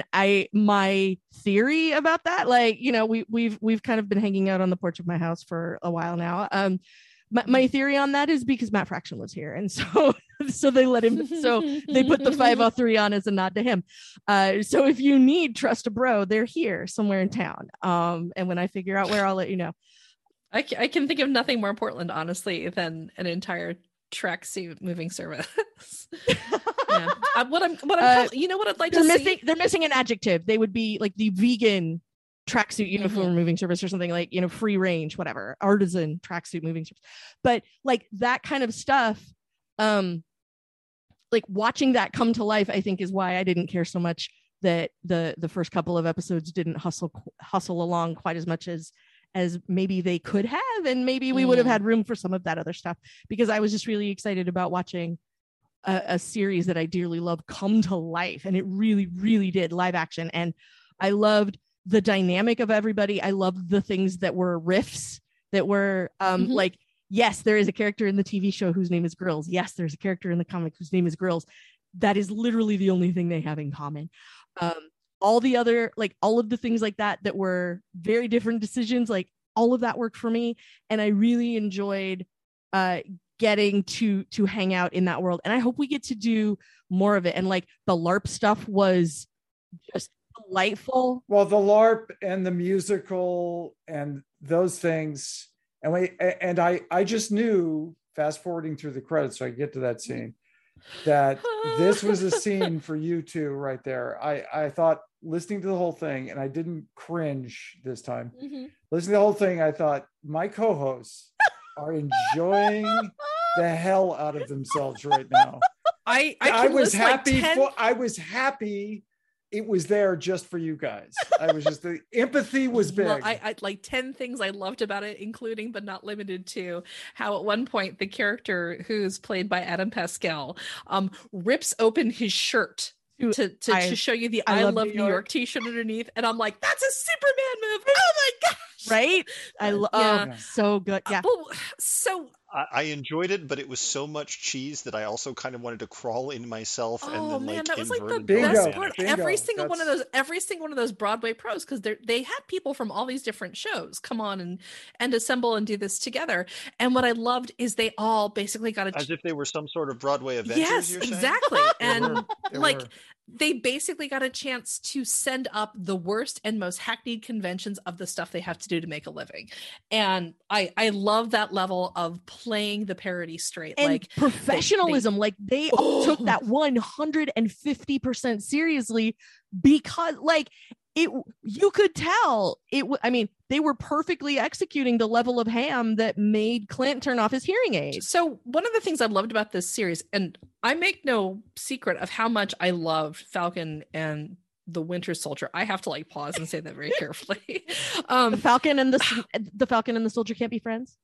my theory about that, like, we've kind of been hanging out on the porch of my house for a while now. My theory on that is because Matt Fraction was here, and so they let him. So they put the 503 on as a nod to him. So if you need Trust a Bro, they're here somewhere in town. And when I figure out where, I'll let you know. I can think of nothing more Portland, honestly, than an entire tracksuit moving service. Yeah. What I'd like to see. They're missing an adjective. They would be like the vegan tracksuit uniform moving service, or something like, free range, whatever, artisan tracksuit moving service. But like that kind of stuff, like watching that come to life, I think is why I didn't care so much that the first couple of episodes didn't hustle along quite as much as maybe they could have, and maybe we would have had room for some of that other stuff, because I was just really excited about watching a series that I dearly love come to life, and it really, really did, live action. And I loved the dynamic of everybody. I loved the things that were riffs that were like, yes, there is a character in the TV show whose name is Grills. Yes, there's a character in the comic whose name is Grills. That is literally the only thing they have in common. All the other, like all of the things like that were very different decisions, like all of that worked for me. And I really enjoyed getting to hang out in that world. And I hope we get to do more of it. And like the LARP stuff was just delightful. Well, the LARP and the musical and those things. And I just knew, fast forwarding through the credits so I get to that scene, that this was a scene for you two right there. I thought, listening to the whole thing, and I didn't cringe this time. Listening to the whole thing, I thought my co-hosts are enjoying the hell out of themselves right now. I was happy. I was happy it was there just for you guys. I was just, the empathy was big. Well, I like 10 things I loved about it, including but not limited to how at one point the character who's played by Adam Pascal rips open his shirt to show you the I love New York t-shirt underneath, and I'm like, that's a Superman move. Oh my gosh, right? I love so good. Yeah. So I enjoyed it, but it was so much cheese that I also kind of wanted to crawl in myself. Oh and then, man, that was like the Bingo. best part. Bingo. Every single one of those Broadway pros, because they had people from all these different shows come on and assemble and do this together. And what I loved is they all basically got as if they were some sort of Broadway Avengers. Yes, you're saying? exactly. And They they basically got a chance to send up the worst and most hackneyed conventions of the stuff they have to do to make a living. And I love that level of playing the parody straight. And like professionalism. They all took that 150% seriously, because like you could tell they were perfectly executing the level of ham that made Clint turn off his hearing aid. So one of the things I loved about this series, and I make no secret of how much I loved Falcon and the Winter Soldier. I have to like pause and say that very carefully. The Falcon and the Soldier can't be friends.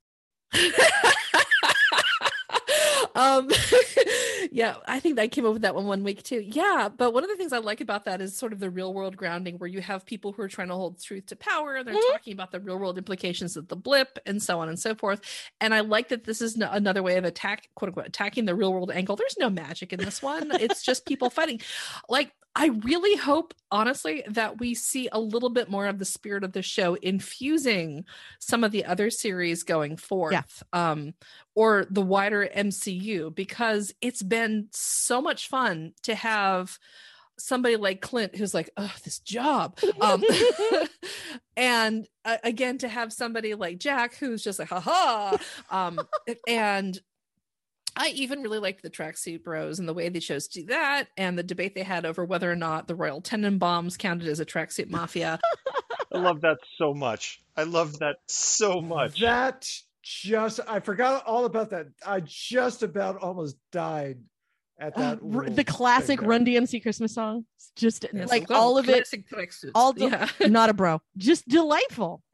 Yeah, I think I came up with that one week too. Yeah, but one of the things I like about that is sort of the real world grounding, where you have people who are trying to hold truth to power, and they're talking about the real world implications of the blip and so on and so forth. And I like that this is another way of quote unquote attacking the real world angle. There's no magic in this one. It's just people fighting. Like, I really hope, honestly, that we see a little bit more of the spirit of the show infusing some of the other series going forth, or the wider MCU, because it's been so much fun to have somebody like Clint who's like, oh, this job. And again, to have somebody like Jack who's just like, haha. And I even really liked the Tracksuit Bros and the way they chose to do that, and the debate they had over whether or not the Royal Tenenbaums counted as a tracksuit mafia. I love that so much. I forgot all about that. I just about almost died at that. The classic Run DMC Christmas song. Just like all of it. Not a bro. Just delightful.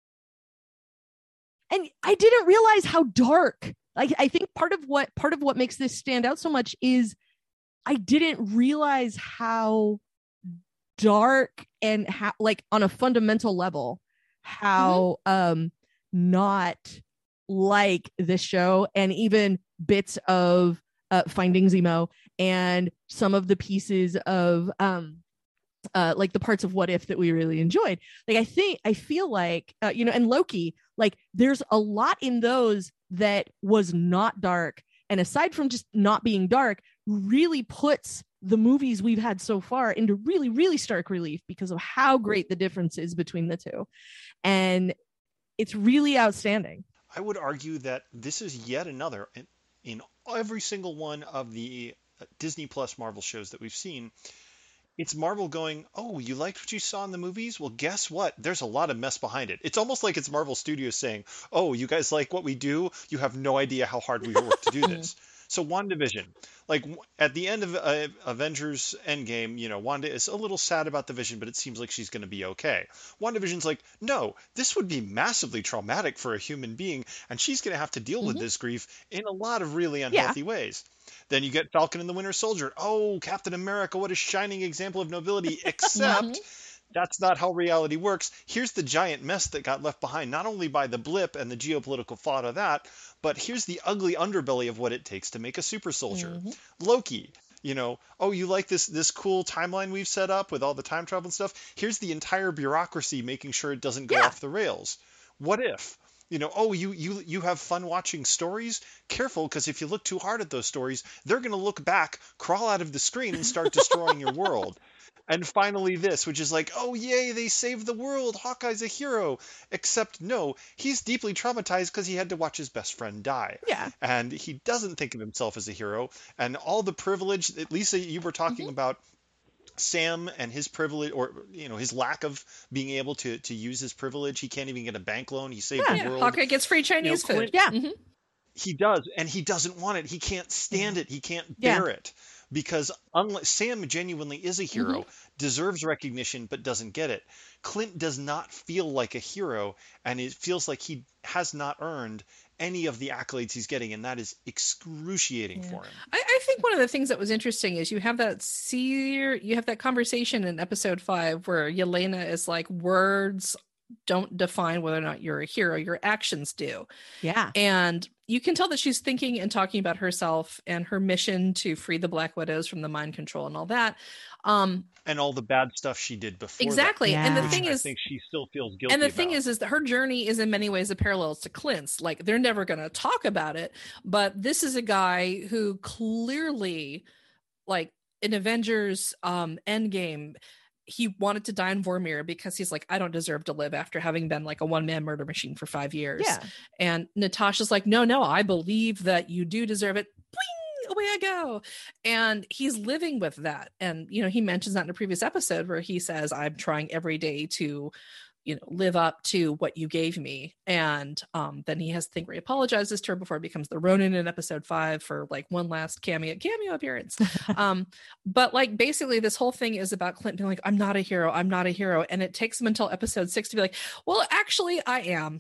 And I didn't realize how dark. I think part of what makes this stand out so much is I didn't realize how dark and how, like, on a fundamental level, how not like this show, and even bits of Finding Zemo and some of the pieces of like the parts of What If that we really enjoyed. Like, I feel like and Loki, like, there's a lot in those that was not dark, and aside from just not being dark, really puts the movies we've had so far into really, really stark relief because of how great the difference is between the two. And it's really outstanding. I would argue that this is yet another in every single one of the Disney Plus Marvel shows that we've seen. It's Marvel going, oh, you liked what you saw in the movies? Well, guess what? There's a lot of mess behind it. It's almost like it's Marvel Studios saying, oh, you guys like what we do? You have no idea how hard we work to do this. So WandaVision, like at the end of Avengers Endgame, Wanda is a little sad about the Vision, but it seems like she's going to be okay. WandaVision's like, no, this would be massively traumatic for a human being, and she's going to have to deal with this grief in a lot of really unhealthy ways. Then you get Falcon and the Winter Soldier. Oh, Captain America, what a shining example of nobility, except that's not how reality works. Here's the giant mess that got left behind, not only by the blip and the geopolitical thought of that, but here's the ugly underbelly of what it takes to make a super soldier. Loki, oh, you like this cool timeline we've set up with all the time travel and stuff? Here's the entire bureaucracy making sure it doesn't go off the rails. What if? Oh, you have fun watching stories? Careful, because if you look too hard at those stories, they're going to look back, crawl out of the screen, and start destroying your world. And finally this, which is like, oh yay, they saved the world, Hawkeye's a hero. Except no, he's deeply traumatized because he had to watch his best friend die. Yeah. And he doesn't think of himself as a hero. And all the privilege, Lisa, you were talking about Sam and his privilege, or his lack of being able to use his privilege. He can't even get a bank loan. He saved the world. Hawkeye gets free Chinese food. Yeah. He does, and he doesn't want it. He can't stand it. He can't bear it. Because unless Sam genuinely is a hero, deserves recognition, but doesn't get it. Clint does not feel like a hero, and it feels like he has not earned any of the accolades he's getting, and that is excruciating for him. I think one of the things that was interesting is you have that conversation in episode 5 where Yelena is like, words don't define whether or not you're a hero, your actions do. Yeah. And you can tell that she's thinking and talking about herself and her mission to free the Black Widows from the mind control and all that. And all the bad stuff she did before. Exactly. That, and the which thing is, I think she still feels guilty and the about. thing is that her journey is in many ways a parallels to Clint's. Like, they're never going to talk about it, but this is a guy who clearly, like in Avengers Endgame, he wanted to die in Vormir because he's like, I don't deserve to live after having been like a one-man murder machine for 5 years. Yeah. And Natasha's like, no, I believe that you do deserve it. Bling, away I go. And he's living with that. And, he mentions that in a previous episode where he says, I'm trying every day to, live up to what you gave me. And then he has to think where he apologizes to her before it becomes the Ronin in episode 5 for like one last cameo appearance. But like basically this whole thing is about Clint being like, I'm not a hero. And it takes him until episode 6 to be like, well, actually I am.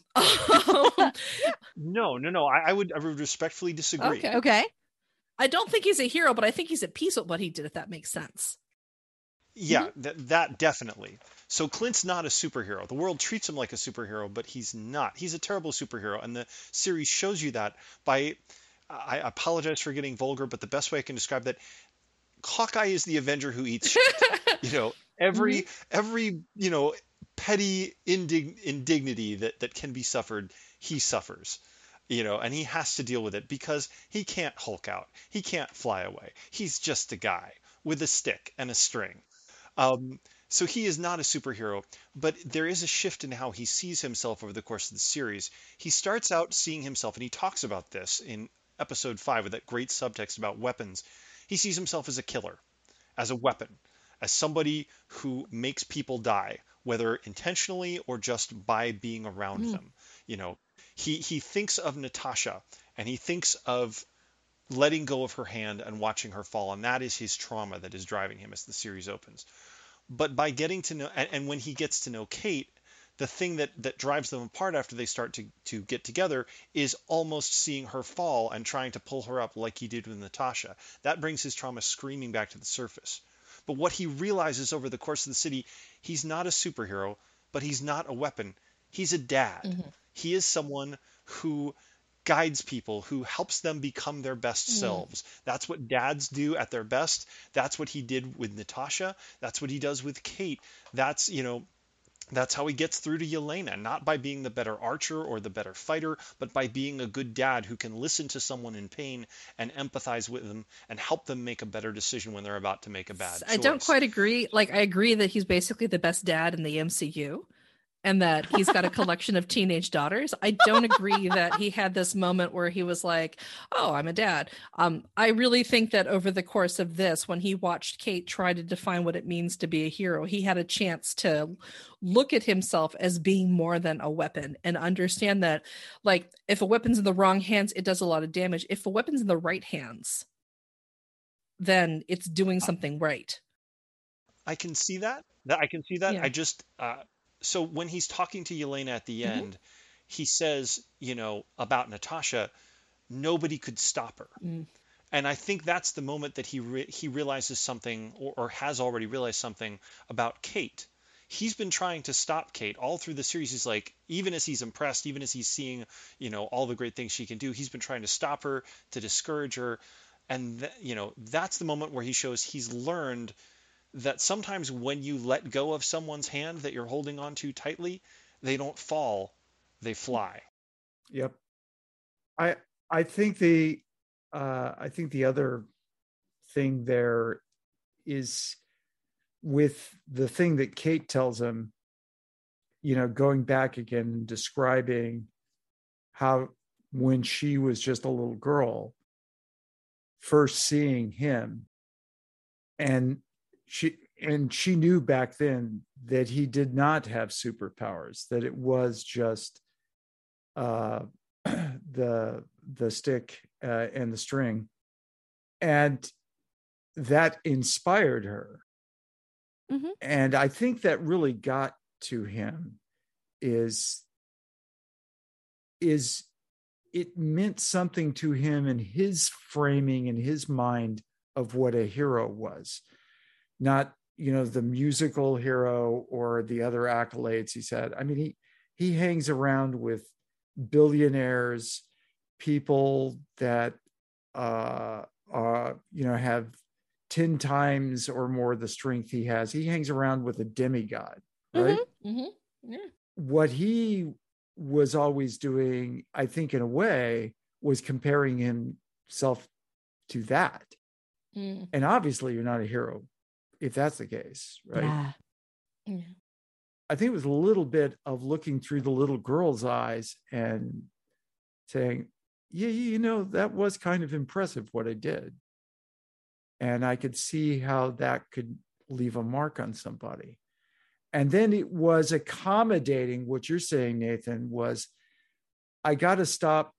No. I would respectfully disagree. Okay. I don't think he's a hero, but I think he's at peace with what he did, if that makes sense. Yeah, that definitely. So Clint's not a superhero. The world treats him like a superhero, but he's not. He's a terrible superhero, and the series shows you that by, I apologize for getting vulgar, but the best way I can describe that, Hawkeye is the Avenger who eats shit. Every petty indignity that can be suffered, he suffers. And he has to deal with it because he can't Hulk out. He can't fly away. He's just a guy with a stick and a string. So he is not a superhero, but there is a shift in how he sees himself over the course of the series. He starts out seeing himself, and he talks about this in episode 5 with that great subtext about weapons. He sees himself as a killer, as a weapon, as somebody who makes people die, whether intentionally or just by being around them. He thinks of Natasha, and he thinks of letting go of her hand and watching her fall, and that is his trauma that is driving him as the series opens. But by getting to know, and when he gets to know Kate, the thing that drives them apart after they start to get together is almost seeing her fall and trying to pull her up like he did with Natasha. That brings his trauma screaming back to the surface. But what he realizes over the course of the city, he's not a superhero, but he's not a weapon. He's a dad. He is someone who guides people, who helps them become their best selves. That's what dads do at their best. That's what he did with Natasha. That's what he does with Kate. That's how he gets through to Yelena, not by being the better archer or the better fighter, but by being a good dad who can listen to someone in pain and empathize with them and help them make a better decision when they're about to make a bad choice. I don't quite agree. Like, I agree that he's basically the best dad in the MCU. And that he's got a collection of teenage daughters. I don't agree that he had this moment where he was like, oh, I'm a dad. I really think that over the course of this, when he watched Kate try to define what it means to be a hero, he had a chance to look at himself as being more than a weapon and understand that, like, if a weapon's in the wrong hands, it does a lot of damage. If a weapon's in the right hands, then it's doing something right. I can see that. Yeah. I just... So when he's talking to Yelena at the end, he says, about Natasha, nobody could stop her. And I think that's the moment that he realizes something, or has already realized something about Kate. He's been trying to stop Kate all through the series. He's like, even as he's impressed, even as he's seeing, all the great things she can do, he's been trying to stop her, to discourage her. And, that's the moment where he shows he's learned that sometimes when you let go of someone's hand that you're holding on to tightly, they don't fall, they fly. Yep. I think the other thing there is with the thing that Kate tells him, going back again and describing how when she was just a little girl, first seeing him, and she knew back then that he did not have superpowers, that it was just the stick and the string, and that inspired her. Mm-hmm. And I think that really got to him is it meant something to him in his framing, in his mind, of what a hero was. Not, the musical hero or the other accolades he said. I mean, he hangs around with billionaires, people that have 10 times or more the strength he has. He hangs around with a demigod, right? Mm-hmm. Mm-hmm. Yeah. What he was always doing, I think, in a way, was comparing himself to that. Mm. And obviously, you're not a hero if that's the case, right? Yeah. I think it was a little bit of looking through the little girl's eyes and saying, yeah, that was kind of impressive what I did. And I could see how that could leave a mark on somebody. And then it was accommodating what you're saying, Nathan, was I got to stop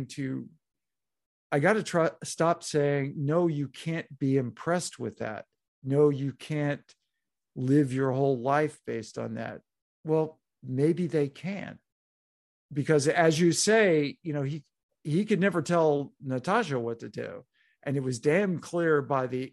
stop saying, no, you can't be impressed with that. No, you can't live your whole life based on that. Well, maybe they can. Because as you say, he could never tell Natasha what to do. And it was damn clear by the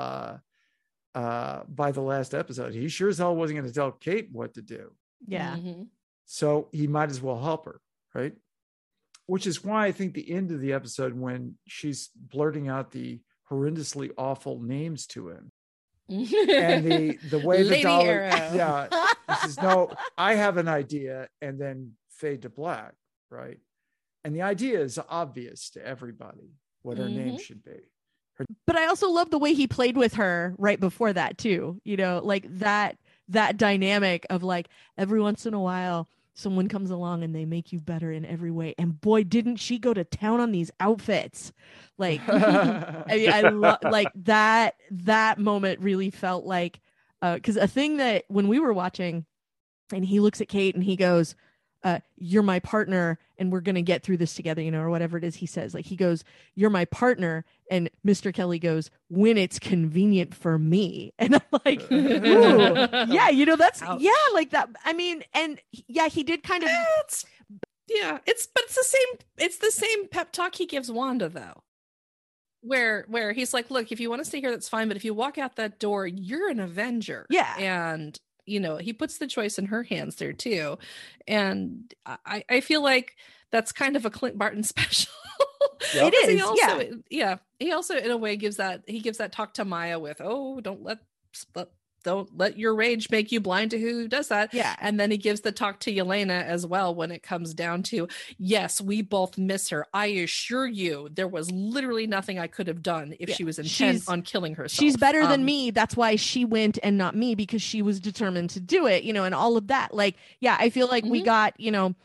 last episode. He sure as hell wasn't going to tell Kate what to do. Yeah. Mm-hmm. So he might as well help her, right? Which is why I think the end of the episode, when she's blurting out the horrendously awful names to him, and the way the dollar, he says, no, I have an idea, and then fade to black, right? And the idea is obvious to everybody what her name should be. But I also love the way he played with her right before that too. Like that dynamic of like every once in a while someone comes along and they make you better in every way. And boy, didn't she go to town on these outfits. Like, I love like that moment really felt like, cause a thing that when we were watching and he looks at Kate and he goes, you're my partner and we're going to get through this together, or whatever it is he says. Like he goes, you're my partner. And Mr. Kelly goes, when it's convenient for me. And I'm like, ooh, yeah, that's, ouch. Yeah, like that. I mean, and yeah, he did kind of. It's the same pep talk he gives Wanda though. Where he's like, look, if you want to stay here, that's fine. But if you walk out that door, you're an Avenger. Yeah. And he puts the choice in her hands there too. And I feel like that's kind of a Clint Barton special. Yep. It is. He also in a way gives that talk to Maya with, oh, don't let your rage make you blind to who does that. Yeah. And then he gives the talk to Yelena as well when it comes down to, yes, we both miss her. I assure you there was literally nothing I could have done if she was intent on killing herself. She's better than me. That's why she went and not me, because she was determined to do it, and all of that. Like, yeah, I feel like we got,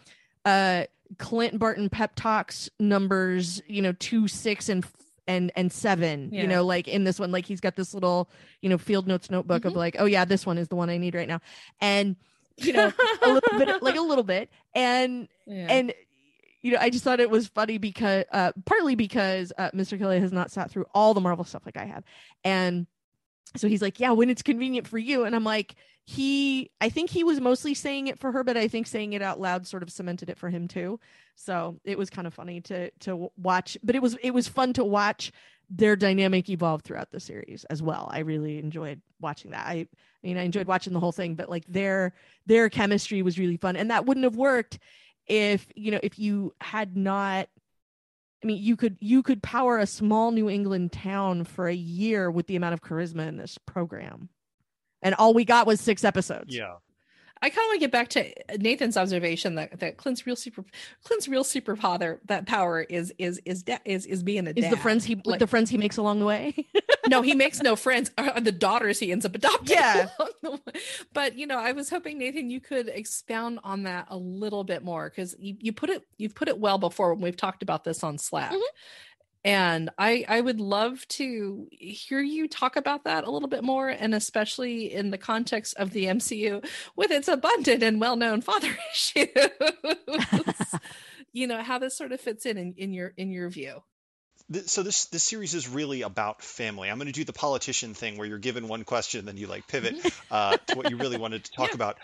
Clint Barton pep talks numbers, 2, 6, and 7, like in this one, like he's got this little, field notes notebook of like, oh yeah, this one is the one I need right now. And, a little bit. And, I just thought it was funny because, partly because Mr. Kelly has not sat through all the Marvel stuff like I have. And so he's like, yeah, when it's convenient for you. And I'm like, I think he was mostly saying it for her, but I think saying it out loud sort of cemented it for him too. So it was kind of funny to watch, but it was fun to watch their dynamic evolve throughout the series as well. I really enjoyed watching that. I enjoyed watching the whole thing, but like their chemistry was really fun. And that wouldn't have worked if you had not, you could power a small New England town for a year with the amount of charisma in this program. And all we got was 6 episodes. Yeah. I kind of want to get back to Nathan's observation that Clint's real superpower, that power is being a dad. Is the friends he like, the friends he makes along the way? No, he makes no friends. The daughters he ends up adopting. Yeah. Along the way. But I was hoping, Nathan, you could expound on that a little bit more, because you've put it well before when we've talked about this on Slack. Mm-hmm. And I would love to hear you talk about that a little bit more, and especially in the context of the MCU with its abundant and well-known father issues. How this sort of fits in your view. So this series is really about family. I'm going to do the politician thing where you're given one question, then you pivot to what you really wanted to talk about.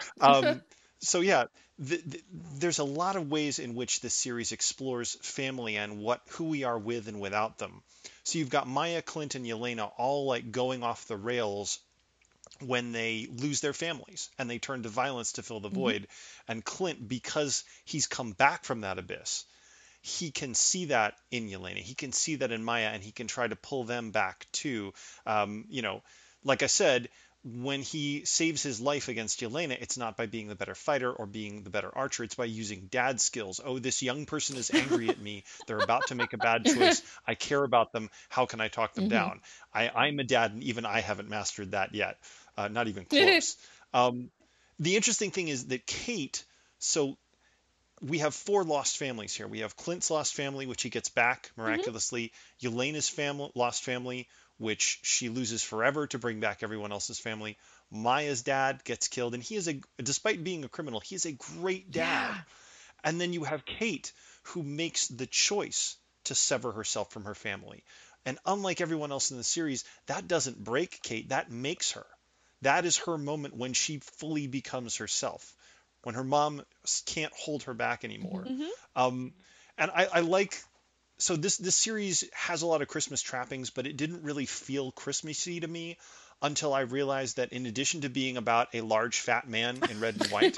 So yeah, there's a lot of ways in which this series explores family and who we are with and without them. So you've got Maya, Clint, and Yelena all going off the rails when they lose their families and they turn to violence to fill the void. And Clint, because he's come back from that abyss, he can see that in Yelena. He can see that in Maya, and he can try to pull them back too. Like I said, when he saves his life against Yelena, it's not by being the better fighter or being the better archer. It's by using dad skills. Oh, this young person is angry at me. They're about to make a bad choice. I care about them. How can I talk them down? I'm a dad, and even I haven't mastered that yet. Not even close. The interesting thing is that Kate, so we have 4 lost families here. We have Clint's lost family, which he gets back miraculously. Yelena's lost family, which she loses forever to bring back everyone else's family. Maya's dad gets killed, and despite being a criminal, he is a great dad. Yeah. And then you have Kate, who makes the choice to sever herself from her family. And unlike everyone else in the series, that doesn't break Kate, that makes her. That is her moment when she fully becomes herself, when her mom can't hold her back anymore. And I like... So this series has a lot of Christmas trappings, but it didn't really feel Christmassy to me until I realized that in addition to being about a large fat man in red and white,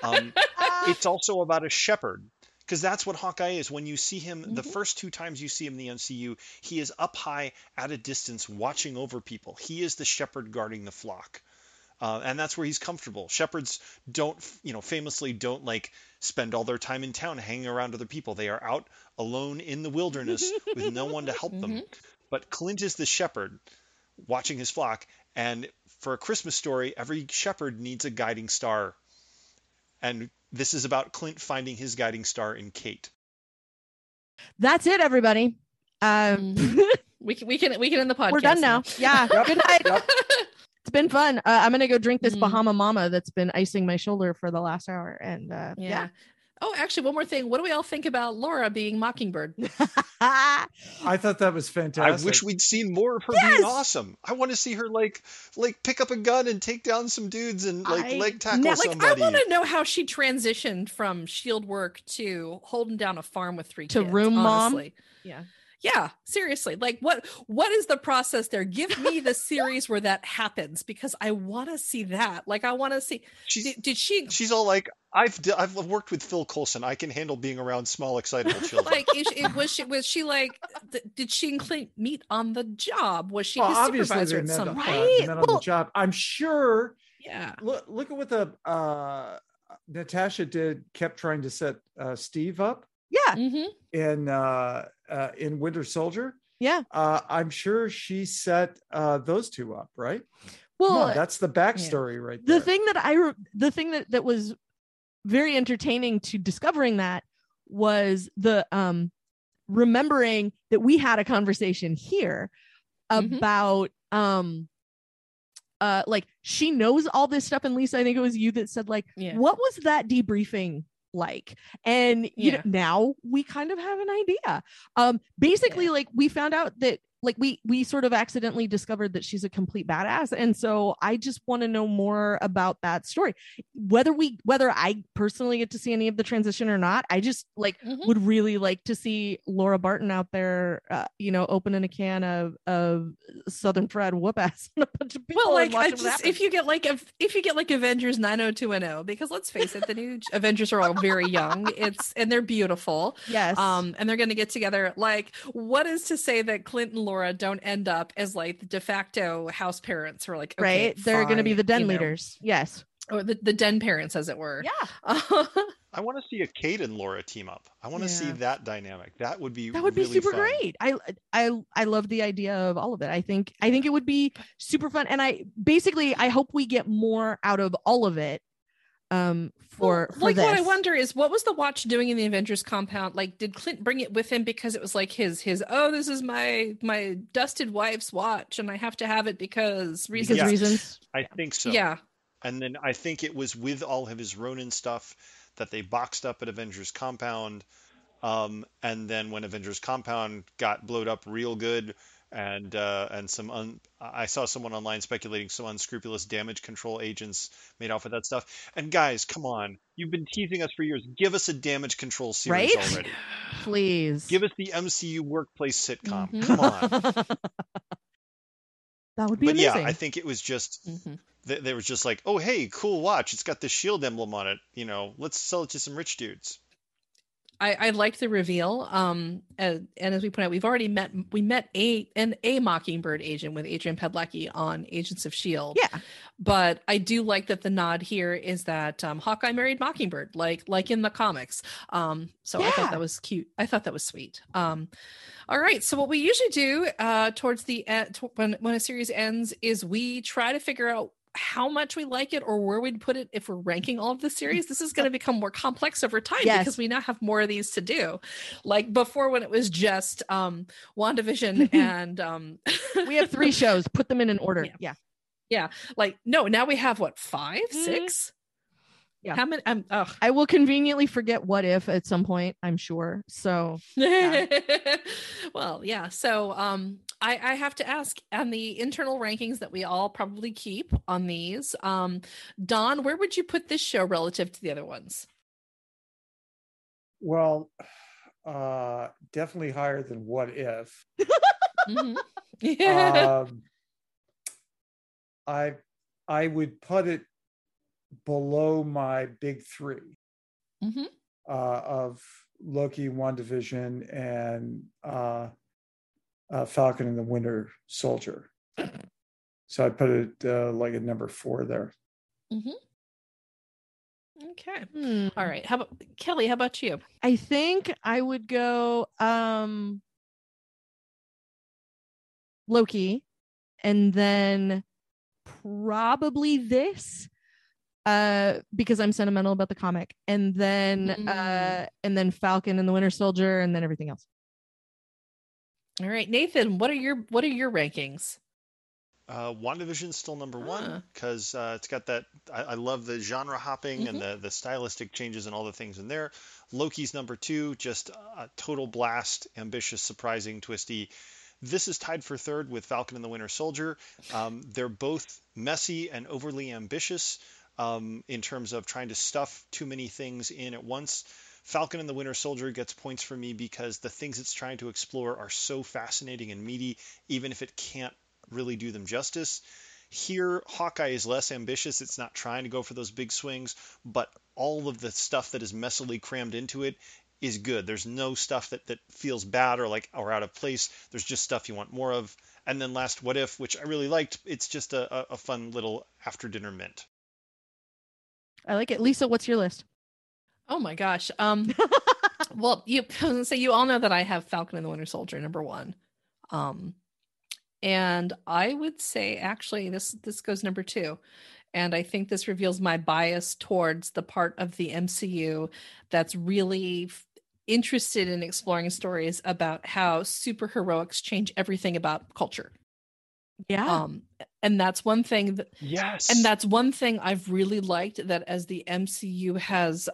it's also about a shepherd. Because that's what Hawkeye is. When you see him, the first 2 times you see him in the MCU, he is up high at a distance watching over people. He is the shepherd guarding the flock. And that's where he's comfortable. Shepherds famously don't spend all their time in town hanging around other people. They are out alone in the wilderness with no one to help them. But Clint is the shepherd watching his flock. And for A Christmas Story, every shepherd needs a guiding star. And this is about Clint finding his guiding star in Kate. That's it, everybody. We can end the podcast. We're done now. Yeah. Good night. It's been fun. I'm gonna go drink this Bahama Mama that's been icing my shoulder for the last hour. And yeah. Oh, actually, one more thing. What do we all think about Laura being Mockingbird? I thought that was fantastic. I wish we'd seen more of her being awesome. I want to see her pick up a gun and take down some dudes and leg tackle somebody. I want to know how she transitioned from shield work to holding down a farm with 3 kids. To room honestly. Mom. Yeah, seriously. What is the process there? Give me the series where that happens, because I want to see that. I want to see. Did she? She's all like, I've worked with Phil Coulson. I can handle being around small, excitable children. Was she did she and Clint meet on the job? Was she his supervisor at some point? They met on the job. I'm sure. Yeah. Look at what the Natasha kept trying to set Steve up. Yeah. In Winter Soldier. Yeah. I'm sure she set those 2 up, right? Well, that's the backstory right there. The thing that was very entertaining to discovering that was the remembering that we had a conversation here about she knows all this stuff, and Lisa, I think it was you that said what was that debriefing like? And now we kind of have an idea. Basically, we found out that we sort of accidentally discovered that she's a complete badass, and so I just want to know more about that story. Whether I personally get to see any of the transition or not, I just would really like to see Laura Barton out there, opening a can of Southern Fried whoop ass on a bunch of people. Well, if you get Avengers 90210, because let's face it, the new Avengers are all very young. And they're beautiful. Yes. And they're going to get together. What is to say that Clint and Laura don't end up as the de facto house parents who are okay, right? They're going to be the den leaders. Yes. or the Den parents, as it were. Yeah. I want to see a Kate and Laura team up. I want to see that dynamic. That would be really super fun. Great. I love the idea of all of it. I think it would be super fun, and I hope we get more out of all of it. For like this. What I wonder is, what was the watch doing in the Avengers compound? Like, did Clint bring it with him because it was like his this is my dusted wife's watch and I have to have it because reasons. I think so. Yeah. And then I think it was with all of his Ronin stuff that they boxed up at Avengers Compound. And then when Avengers Compound got blowed up real good, and I saw someone online speculating some unscrupulous damage control agents made off with that stuff. And guys, come on, you've been teasing us for years. Give us a damage control series already, please. Give us the MCU workplace sitcom. Mm-hmm. Come on. That would be amazing. Yeah, I think it was just they were just like, oh hey, cool watch. It's got the shield emblem on it. Let's sell it to some rich dudes. I like the reveal. And as we point out, we met a Mockingbird agent with Adrian Padalecki on Agents of S.H.I.E.L.D. Yeah. But I do like that the nod here is that Hawkeye married Mockingbird, like in the comics. So I thought that was cute. I thought that was sweet. All right. So what we usually do towards the end, when a series ends, is we try to figure out how much we like it or where we'd put it if we're ranking all of the series. This is going to become more complex over time because we now have more of these to do. Like before, when it was just WandaVision and we have 3 shows, put them in an order. Yeah. Like, no, now we have 5, 6? Yeah. How many? I will conveniently forget What If at some point, I'm sure. So, well, yeah. So, I have to ask, on the internal rankings that we all probably keep on these, Don, where would you put this show relative to the other ones? Well, definitely higher than What If. Yeah. I would put it below my big 3 of Loki, WandaVision, and Falcon and the Winter Soldier. So I put it like at number 4 there. Okay. All right. How about Kelly? How about you? I think I would go Loki, and then probably this. Because I'm sentimental about the comic, and then Falcon and the Winter Soldier, and then everything else. All right, Nathan, what are your rankings? WandaVision's still number 1 because it's got that. I love the genre hopping and the stylistic changes and all the things in there. Loki's number 2, just a total blast, ambitious, surprising, twisty. This is tied for 3rd with Falcon and the Winter Soldier. They're both messy and overly ambitious. In terms of trying to stuff too many things in at once. Falcon and the Winter Soldier gets points for me because the things it's trying to explore are so fascinating and meaty, even if it can't really do them justice. Here, Hawkeye is less ambitious. It's not trying to go for those big swings, but all of the stuff that is messily crammed into it is good. There's no stuff that feels bad or out of place. There's just stuff you want more of. And then last, What If, which I really liked. It's just a fun little after dinner mint. I like it. Lisa, what's your list? Oh my gosh. Well, you all know that I have Falcon and the Winter Soldier number 1. And I would say actually this goes number 2. And I think this reveals my bias towards the part of the MCU that's really interested in exploring stories about how superheroics change everything about culture. Yeah. And that's one thing yes. And that's one thing I've really liked, that as the MCU has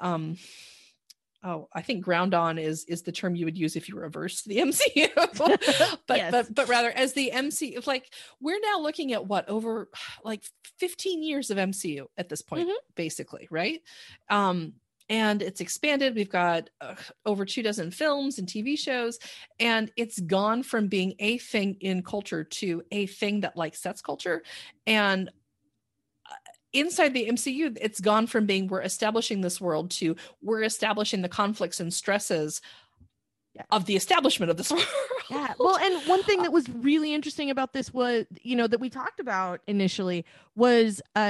I think ground on is the term you would use if you reverse the MCU. but rather as the MCU, like we're now looking at over like 15 years of MCU at this point, basically, right? And it's expanded. We've got over 24 films and TV shows, and it's gone from being a thing in culture to a thing that like sets culture. And inside the MCU, it's gone from being we're establishing this world to we're establishing the conflicts and stresses of the establishment of this world. Yeah. Well, and one thing that was really interesting about this was, that we talked about initially was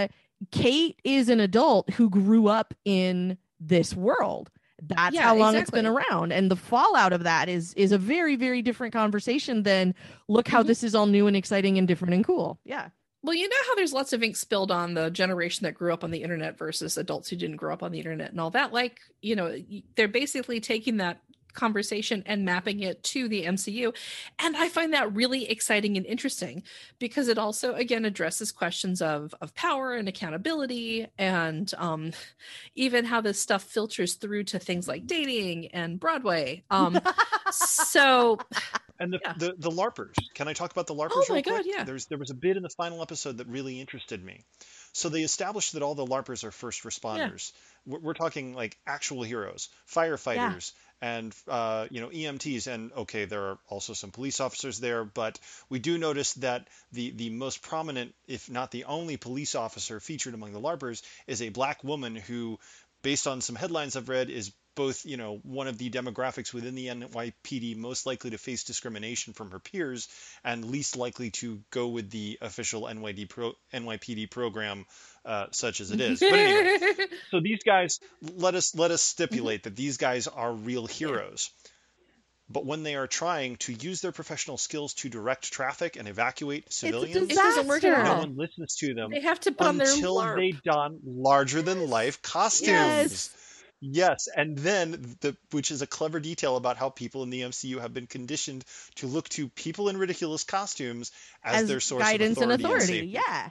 Kate is an adult who grew up in this world. That's how long it's been around. And the fallout of that is a very, very different conversation than look how this is all new and exciting and different and cool. Yeah. Well, you know how there's lots of ink spilled on the generation that grew up on the internet versus adults who didn't grow up on the internet and all that. Like, you know, they're basically taking that conversation and mapping it to the MCU. And I find that really exciting and interesting because it also, again, addresses questions of power and accountability and even how this stuff filters through to things like dating and Broadway. So... And the LARPers. Can I talk about the LARPers? Oh my God, yeah. There was a bit in the final episode that really interested me. So they established that all the LARPers are first responders. Yeah. We're talking like actual heroes, firefighters, and EMTs. And okay, there are also some police officers there, but we do notice that the most prominent, if not the only police officer featured among the LARPers is a black woman who, based on some headlines I've read, is both, one of the demographics within the NYPD most likely to face discrimination from her peers and least likely to go with the official NYPD program, such as it is. But anyway, so these guys, let us stipulate that these guys are real heroes. But when they are trying to use their professional skills to direct traffic and evacuate civilians, it doesn't work at all. No one listens to them. They have to put on their until they don larger than life costumes. Yes, and then which is a clever detail about how people in the MCU have been conditioned to look to people in ridiculous costumes as their source guidance of authority and safety. Yeah.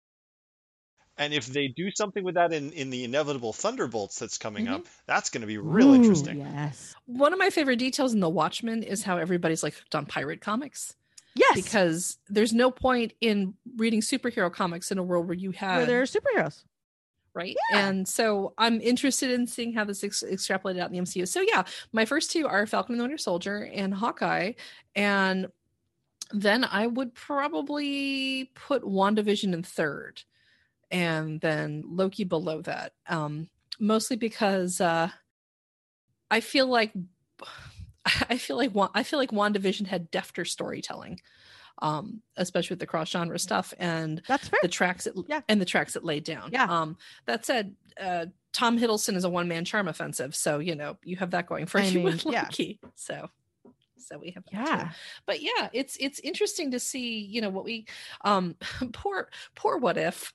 And if they do something with that in the inevitable Thunderbolts that's coming up, that's going to be real interesting. Yes. One of my favorite details in The Watchmen is how everybody's like hooked on pirate comics. Yes. Because there's no point in reading superhero comics in a world where where there are superheroes. Right. Yeah. And so I'm interested in seeing how this extrapolated out in the MCU. So yeah, my first two are Falcon and the Winter Soldier and Hawkeye. And then I would probably put WandaVision in third and then Loki below that. Mostly because I feel like WandaVision had defter storytelling. Especially with the cross genre stuff and that's fair. the tracks it laid down. Yeah. That said, Tom Hiddleston is a one-man charm offensive, so you have that going for you with Loki. So we have that too. But yeah, it's interesting to see what we poor What If.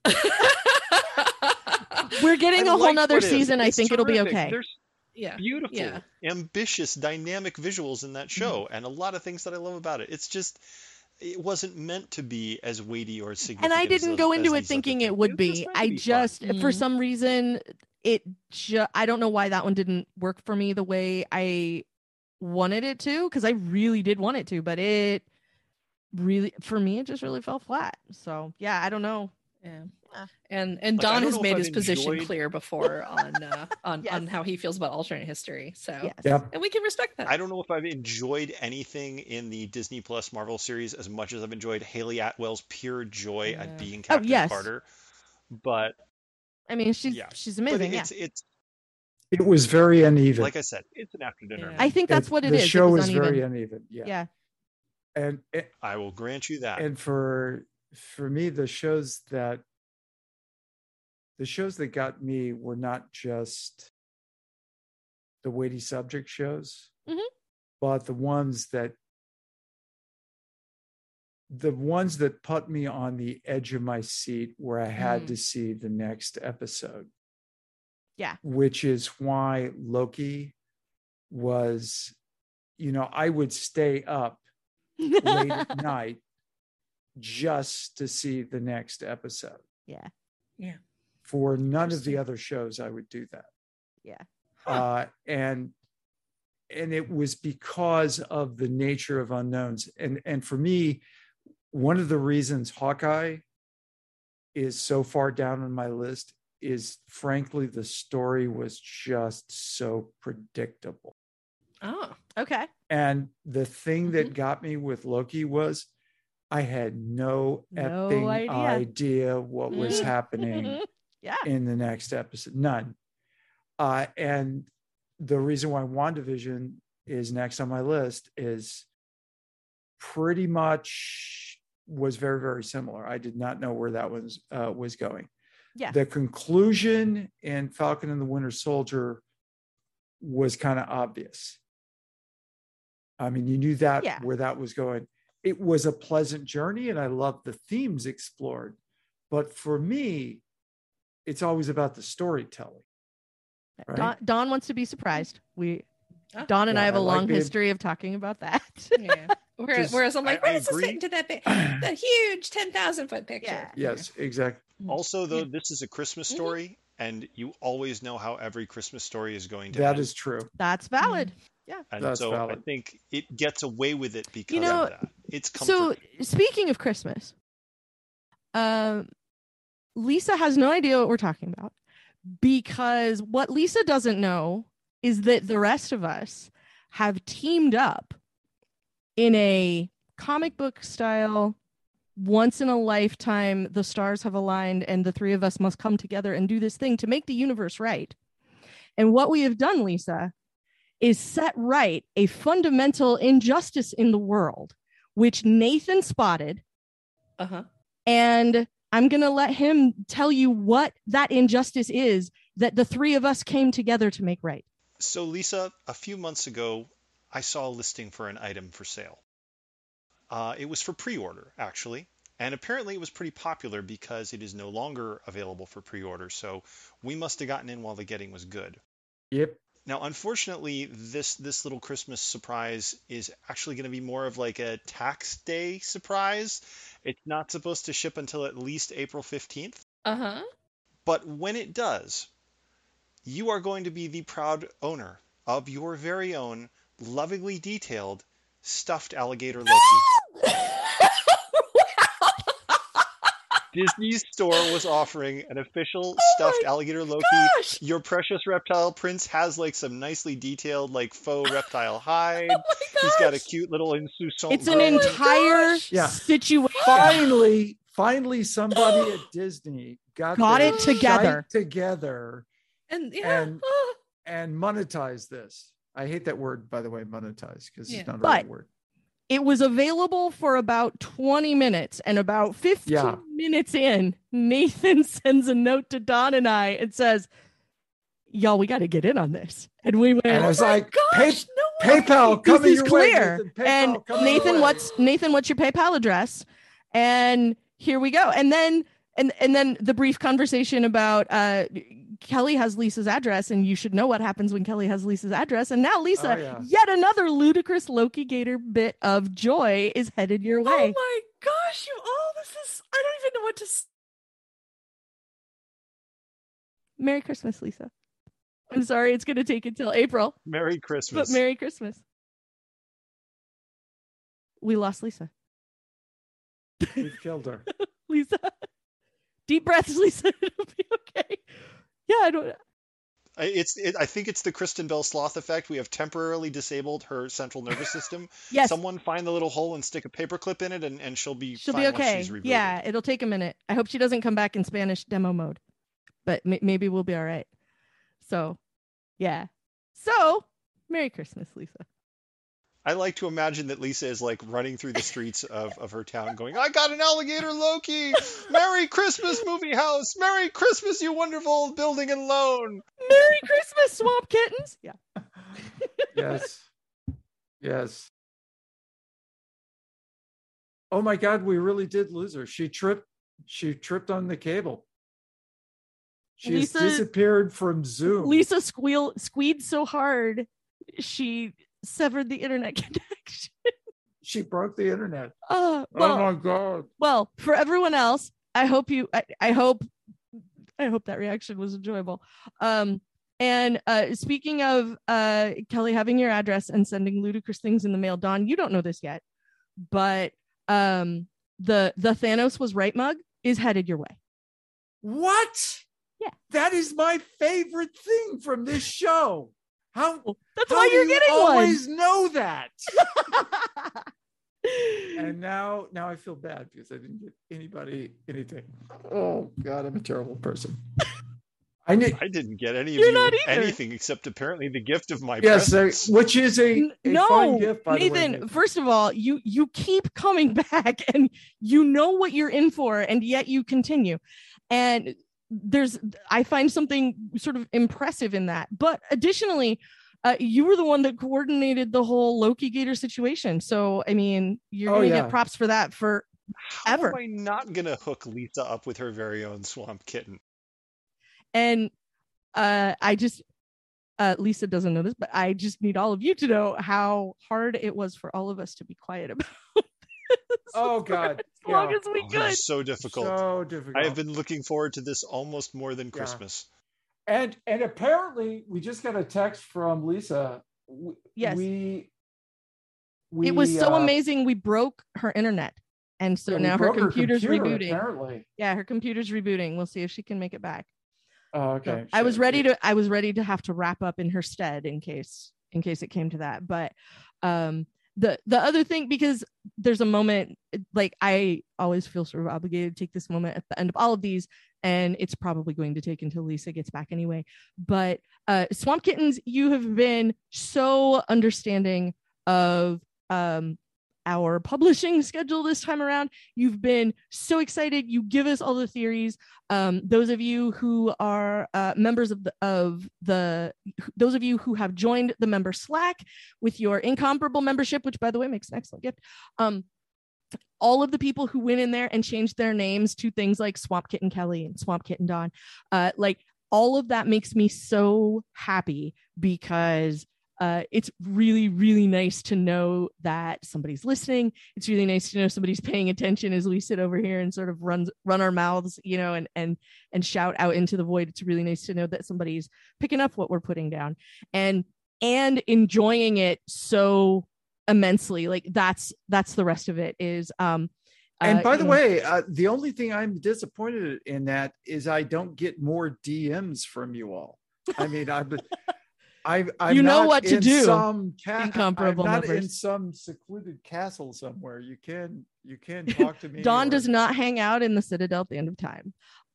We're getting a whole nother season. I think terrific. It'll be okay. There's beautiful, ambitious, dynamic visuals in that show, and a lot of things that I love about it. It's just. It wasn't meant to be as weighty or significant. And I didn't go into it thinking it would be. I just, for some reason, I don't know why that one didn't work for me the way I wanted it to, because I really did want it to, but it really, for me, it just really fell flat. So yeah, I don't know. Yeah. And Don has made his position clear before on how he feels about alternate history. So and we can respect that. I don't know if I've enjoyed anything in the Disney Plus Marvel series as much as I've enjoyed Haley Atwell's pure joy at being Captain Carter. But I mean, she's amazing. But it was very uneven. Like I said, it's an after dinner. I think that's what it is. The show was very uneven. Yeah. And I will grant you that. And for me, the shows that got me were not just the weighty subject shows, but the ones that put me on the edge of my seat where I had to see the next episode. Yeah. Which is why Loki was, I would stay up late at night just to see the next episode. Yeah. For none of the other shows, I would do that. Yeah. And it was because of the nature of unknowns. And for me, one of the reasons Hawkeye is so far down on my list is, frankly, the story was just so predictable. Oh, okay. And the thing that got me with Loki was I had no idea what was happening in the next episode. None. And the reason why WandaVision is next on my list is pretty much was very, very similar. I did not know where that was going. Yeah. The conclusion in Falcon and the Winter Soldier was kind of obvious. I mean, you knew that where that was going. It was a pleasant journey, and I loved the themes explored. But for me, it's always about the storytelling. Right? Dawn wants to be surprised. Dawn and I have a long history of talking about that. Yeah. Whereas I'm like, where does this fit into the huge 10,000 foot picture? Yeah. Yes, exactly. Also, though, this is a Christmas story, and you always know how every Christmas story is going to end. That is true. That's valid. Yeah. And that's so valid. I think it gets away with it because of that. It's So comforting. speaking of Christmas, Lisa has no idea what we're talking about, because what Lisa doesn't know is that the rest of us have teamed up in a comic book style, once in a lifetime, the stars have aligned and the three of us must come together and do this thing to make the universe right. And what we have done, Lisa, is set right a fundamental injustice in the world, which Nathan spotted. And I'm going to let him tell you what that injustice is that the three of us came together to make right. So, Lisa, a few months ago, I saw a listing for an item for sale. It was for pre-order, actually. And apparently it was pretty popular because it is no longer available for pre-order. So we must have gotten in while the getting was good. Yep. Now, unfortunately, this little Christmas surprise is actually going to be more of like a tax day surprise. It's not supposed to ship until at least April 15th. But when it does, you are going to be the proud owner of your very own lovingly detailed stuffed alligator Loki. Disney's store was offering an official stuffed alligator Loki. Gosh. Your precious reptile prince has like some nicely detailed like faux reptile hide. He's got a cute little insouciant. It's an entire situation. Finally, somebody at Disney got it together. And monetize this. I hate that word, by the way, monetize, because it's not a right word. It was available for about 20 minutes, and about 15 minutes in, Nathan sends a note to Dawn and I and says, y'all, we got to get in on this. And we went, and I was like, PayPal, coming your clear. Way, and Nathan, what's your PayPal address? And here we go. And then the brief conversation about Kelly has Lisa's address, and you should know what happens when Kelly has Lisa's address. And now, Lisa, yet another ludicrous Loki Gator bit of joy is headed your way. Oh my gosh, you all, I don't even know what to say. Merry Christmas, Lisa. I'm sorry it's going to take until April. Merry Christmas. But Merry Christmas. We lost Lisa. We've killed her. Lisa. Deep breaths, Lisa. It'll be okay. Yeah, I don't. I think it's the Kristen Bell Sloth effect. We have temporarily disabled her central nervous system. Yes. Someone find the little hole and stick a paperclip in it, and she'll be fine okay. Once she's rebooted. Yeah, it'll take a minute. I hope she doesn't come back in Spanish demo mode, but maybe we'll be all right. So, yeah. So, Merry Christmas, Lisa. I like to imagine that Lisa is like running through the streets of her town going, I got an alligator Loki! Merry Christmas, movie house! Merry Christmas, you wonderful building and loan! Merry Christmas, swamp kittens! Yeah. Yes. Oh my God, we really did lose her. She tripped on the cable. She's disappeared from Zoom. Lisa squealed so hard, she severed the internet connection. She broke the internet. Oh my God. Well, for everyone else, I hope that reaction was enjoyable. And speaking of Kelly having your address and sending ludicrous things in the mail, Dawn, you don't know this yet, but the Thanos was right mug is headed your way. What? Yeah. That is my favorite thing from this show. That's why you're getting one. I always know that. And now I feel bad because I didn't get anybody anything. Oh God, I'm a terrible person. I didn't get anything except apparently the gift of my presence. Which is a fun gift, by Nathan, the way. Nathan, first of all, you keep coming back and you know what you're in for, and yet you continue. And I find something sort of impressive in that. But additionally, you were the one that coordinated the whole Loki Gator situation. So, I mean, you're going to get props for that forever. How am I not going to hook Lisa up with her very own swamp kitten? And Lisa doesn't know this, but I just need all of you to know how hard it was for all of us to be quiet about this. Oh God! As long as we could. So difficult. So difficult. I have been looking forward to this almost more than Christmas. And apparently, we just got a text from Lisa. Yes. It was so amazing. We broke her internet, and so now her computer's rebooting. Apparently. Yeah, her computer's rebooting. We'll see if she can make it back. Oh, okay. So I was ready to have to wrap up in her stead in case it came to that. But the other thing, because there's a moment, like I always feel sort of obligated to take this moment at the end of all of these, and it's probably going to take until Lisa gets back anyway. But Swamp Kittens, you have been so understanding of our publishing schedule this time around. You've been so excited. You give us all the theories. Those of you who are members of those of you who have joined the member Slack with your incomparable membership, which by the way makes an excellent gift. All of the people who went in there and changed their names to things like Swamp Kitten Kelly and Swamp Kitten Dawn, like all of that makes me so happy, because it's really, really nice to know that somebody's listening. It's really nice to know somebody's paying attention as we sit over here and sort of run our mouths, and shout out into the void. It's really nice to know that somebody's picking up what we're putting down and enjoying it so immensely. Like that's the rest of it is. And by the way, the only thing I'm disappointed in that is I don't get more DMs from you all. I mean, I'm you know not what to in do. Some incomparable I'm not members. in some secluded castle somewhere. You can talk to me. Dawn does not hang out in the Citadel at the end of time.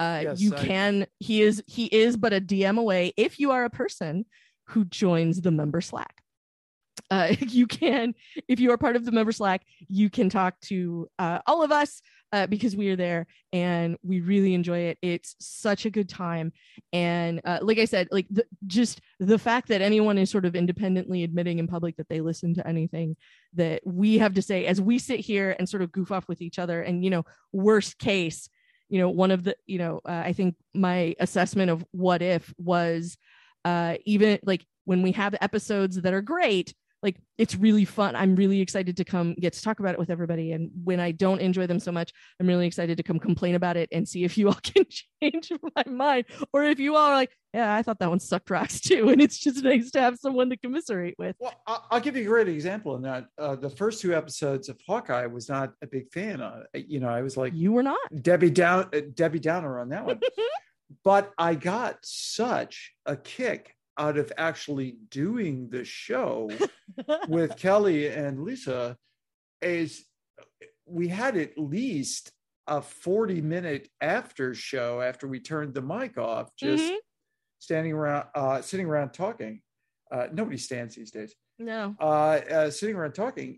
He is but a DM away if you are a person who joins the member Slack. You can, if you are part of the member Slack, you can talk to all of us because we are there and we really enjoy it. It's such a good time. And like I said, like just the fact that anyone is sort of independently admitting in public that they listen to anything that we have to say as we sit here and sort of goof off with each other. And, worst case, one of the, I think my assessment of what if was even like when we have episodes that are great, like it's really fun. I'm really excited to come get to talk about it with everybody. And when I don't enjoy them so much, I'm really excited to come complain about it and see if you all can change my mind, or if you all are like, yeah, I thought that one sucked rocks too. And it's just nice to have someone to commiserate with. Well, I'll give you a great example in that. The first two episodes of Hawkeye was not a big fan of. I was like, you were not Debbie Downer on that one. But I got such a kick out of actually doing the show with Kelly and Lisa, is we had at least a 40-minute after show after we turned the mic off, just sitting around talking. Nobody stands these days. No. Sitting around talking.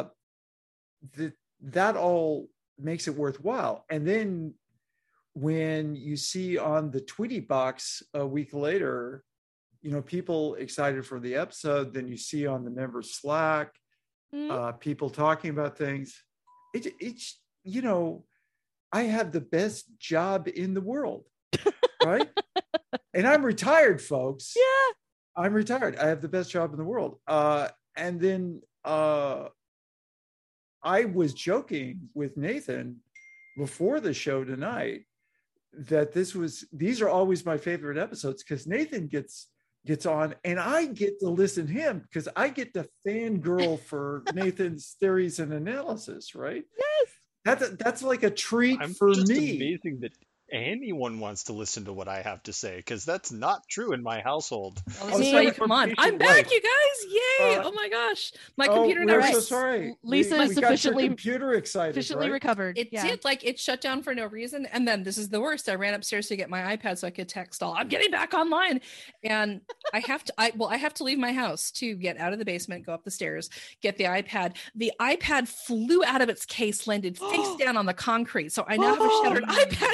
That all makes it worthwhile. And then when you see on the Tweety box a week later, people excited for the episode, then you see on the member Slack, people talking about things. It's I have the best job in the world, right? And I'm retired, folks. Yeah. I'm retired. I have the best job in the world. And then I was joking with Nathan before the show tonight that these are always my favorite episodes, because Nathan gets on and I get to listen to him, because I get to fangirl for Nathan's theories and analysis, right? Yes. That's like a treat for me. It's amazing that anyone wants to listen to what I have to say, because that's not true in my household. Come on. I'm back, you guys. Yay. Oh my gosh. My computer we're so sorry. Lisa is sufficiently computer excited. Officially recovered. It did, like it shut down for no reason. And then this is the worst. I ran upstairs to get my iPad so I could text all, I'm getting back online. And I have to leave my house to get out of the basement, go up the stairs, get the iPad. The iPad flew out of its case, landed face down on the concrete. So I now have a shattered iPad screen.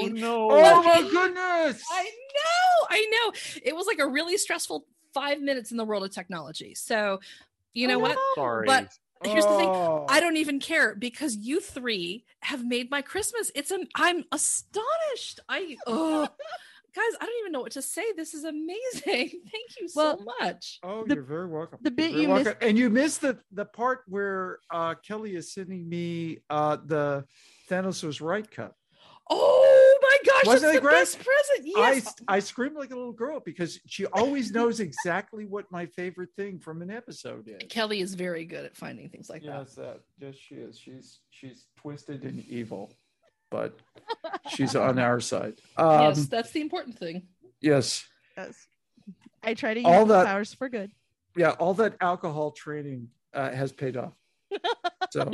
sorry. no. Oh my goodness. I know. It was like a really stressful 5 minutes in the world of technology. So, you know what? Sorry. But here's the thing. I don't even care because you three have made my Christmas. I'm astonished. Guys, I don't even know what to say. This is amazing. Thank you so much. Oh, you're very welcome. The bit you're you welcome. missed, and you missed the part where Kelly is sending me the Thanos was right cup. Oh my gosh, Wasn't that's it the great? best present. Yes. I screamed like a little girl because she always knows exactly what my favorite thing from an episode is. Kelly is very good at finding things like that. Yes, she is. She's twisted and evil, but she's on our side. Yes, that's the important thing. Yes. I try to use all the powers for good. Yeah, all that alcohol training has paid off. So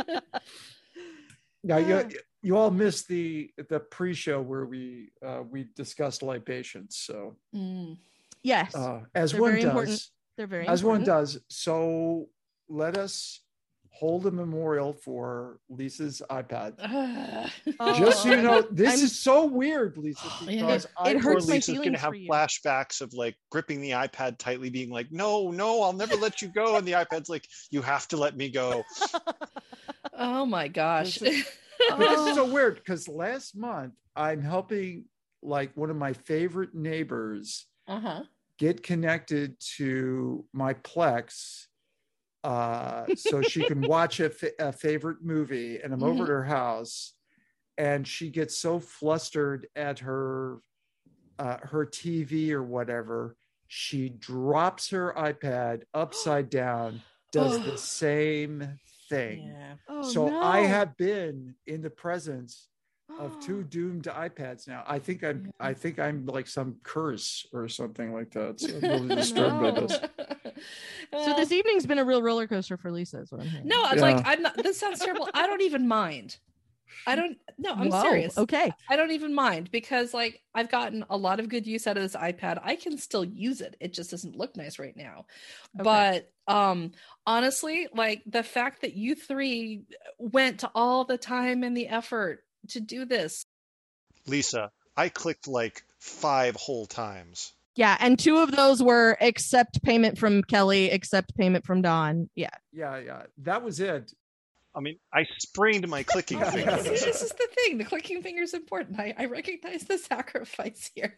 yeah, you all missed the pre-show where we discussed libations. So yes, as one does, important. They're very as important. one does. So let us hold a memorial for Lisa's iPad. Just so you know, this is so weird, Lisa, because it hurts my Lisa's feelings gonna have for you. flashbacks of like gripping the iPad tightly, being like, "No, I'll never let you go," and the iPad's like, "You have to let me go." Oh my gosh. This is so weird because last month I'm helping like one of my favorite neighbors get connected to my Plex so she can watch a favorite movie, and I'm over at her house and she gets so flustered at her TV or whatever, she drops her iPad upside down, does the same thing. I have been in the presence of two doomed iPads now. I think I'm like some curse or something like that. So I'm really disturbed by this. So this evening's been a real roller coaster for Lisa, is what I'm hearing. No, I'm not. This sounds terrible. I don't even mind. I'm serious. Okay. I don't even mind because like I've gotten a lot of good use out of this iPad. I can still use it. It just doesn't look nice right now. Okay. But honestly, like the fact that you three went to all the time and the effort to do this. Lisa, I clicked like 5 whole times. Yeah, and 2 of those were accept payment from Kelly, accept payment from Dawn. Yeah. That was it. I mean, I sprained my clicking finger. This is the thing. The clicking finger is important. I recognize the sacrifice here.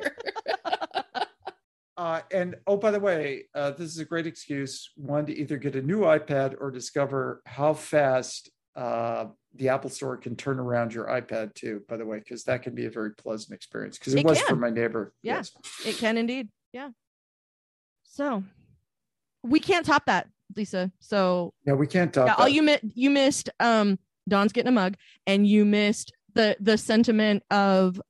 And by the way, this is a great excuse, one, to either get a new iPad or discover how fast the Apple Store can turn around your iPad too, by the way, because that can be a very pleasant experience, because it was for my neighbor. Yeah, yes. It can indeed. Yeah. So we can't top that, Lisa. So yeah, we can't top that. All you missed Dawn's getting a mug, and you missed the sentiment of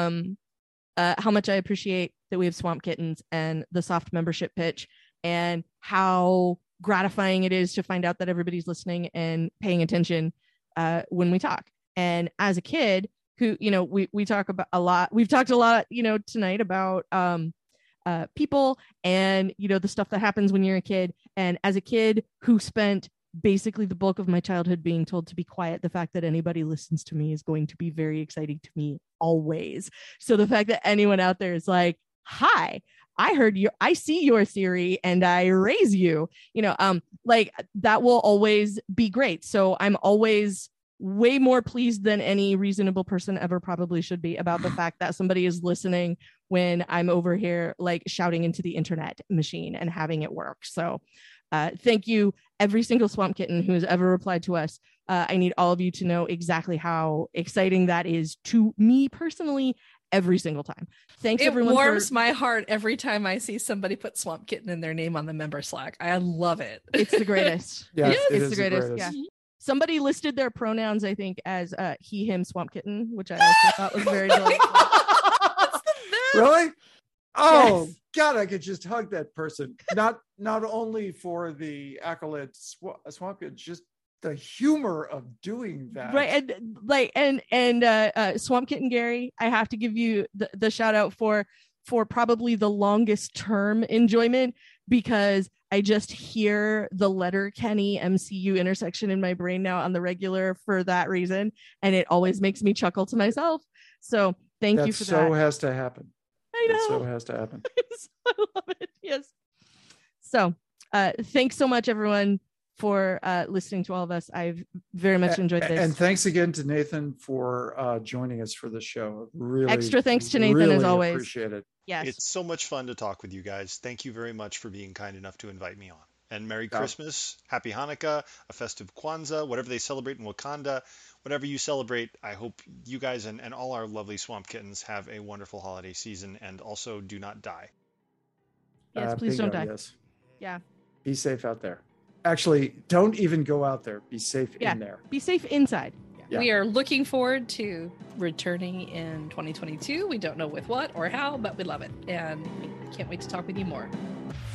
how much I appreciate that we have Swamp Kittens and the soft membership pitch, and how gratifying it is to find out that everybody's listening and paying attention when we talk. And as a kid who, we talk about a lot, we've talked a lot, tonight about people and, the stuff that happens when you're a kid. And as a kid who spent basically the bulk of my childhood being told to be quiet, the fact that anybody listens to me is going to be very exciting to me always. So the fact that anyone out there is like, hi, I heard you, I see your theory and I raise you, like that will always be great. So I'm always way more pleased than any reasonable person ever probably should be about the fact that somebody is listening when I'm over here, like shouting into the internet machine and having it work. So thank you, every single Swamp Kitten who has ever replied to us. I need all of you to know exactly how exciting that is to me personally every single time. Thanks, everyone. It warms my heart every time I see somebody put Swamp Kitten in their name on the member Slack. I love it. It's the greatest. Yes, it's the greatest. Yeah. Somebody listed their pronouns, I think, as he, him, Swamp Kitten, which I also thought was very delightful. Really? Oh, yes. God, I could just hug that person. Not only for the accolade Swamp Kitten, just the humor of doing that. Right. And Swamp Kitten Gary, I have to give you the shout out for probably the longest term enjoyment, because I just hear the letter Kenny MCU intersection in my brain now on the regular for that reason. And it always makes me chuckle to myself. So Thank you for that. So has to happen. I know. That so has to happen. I love it. Yes. So thanks so much, everyone, for listening to all of us. I've very much enjoyed this. And thanks again to Nathan for joining us for the show. Really, extra thanks to Nathan, really as always. Appreciate it. Yes. It's so much fun to talk with you guys. Thank you very much for being kind enough to invite me on. And Merry Christmas, Happy Hanukkah, a festive Kwanzaa, whatever they celebrate in Wakanda, whatever you celebrate. I hope you guys and all our lovely Swamp Kittens have a wonderful holiday season, and also do not die. Yes, please don't die. Yes. Yeah. Be safe out there. Actually, don't even go out there. Be safe in there. Be safe inside. Yeah. We are looking forward to returning in 2022. We don't know with what or how, but we love it. And we can't wait to talk with you more.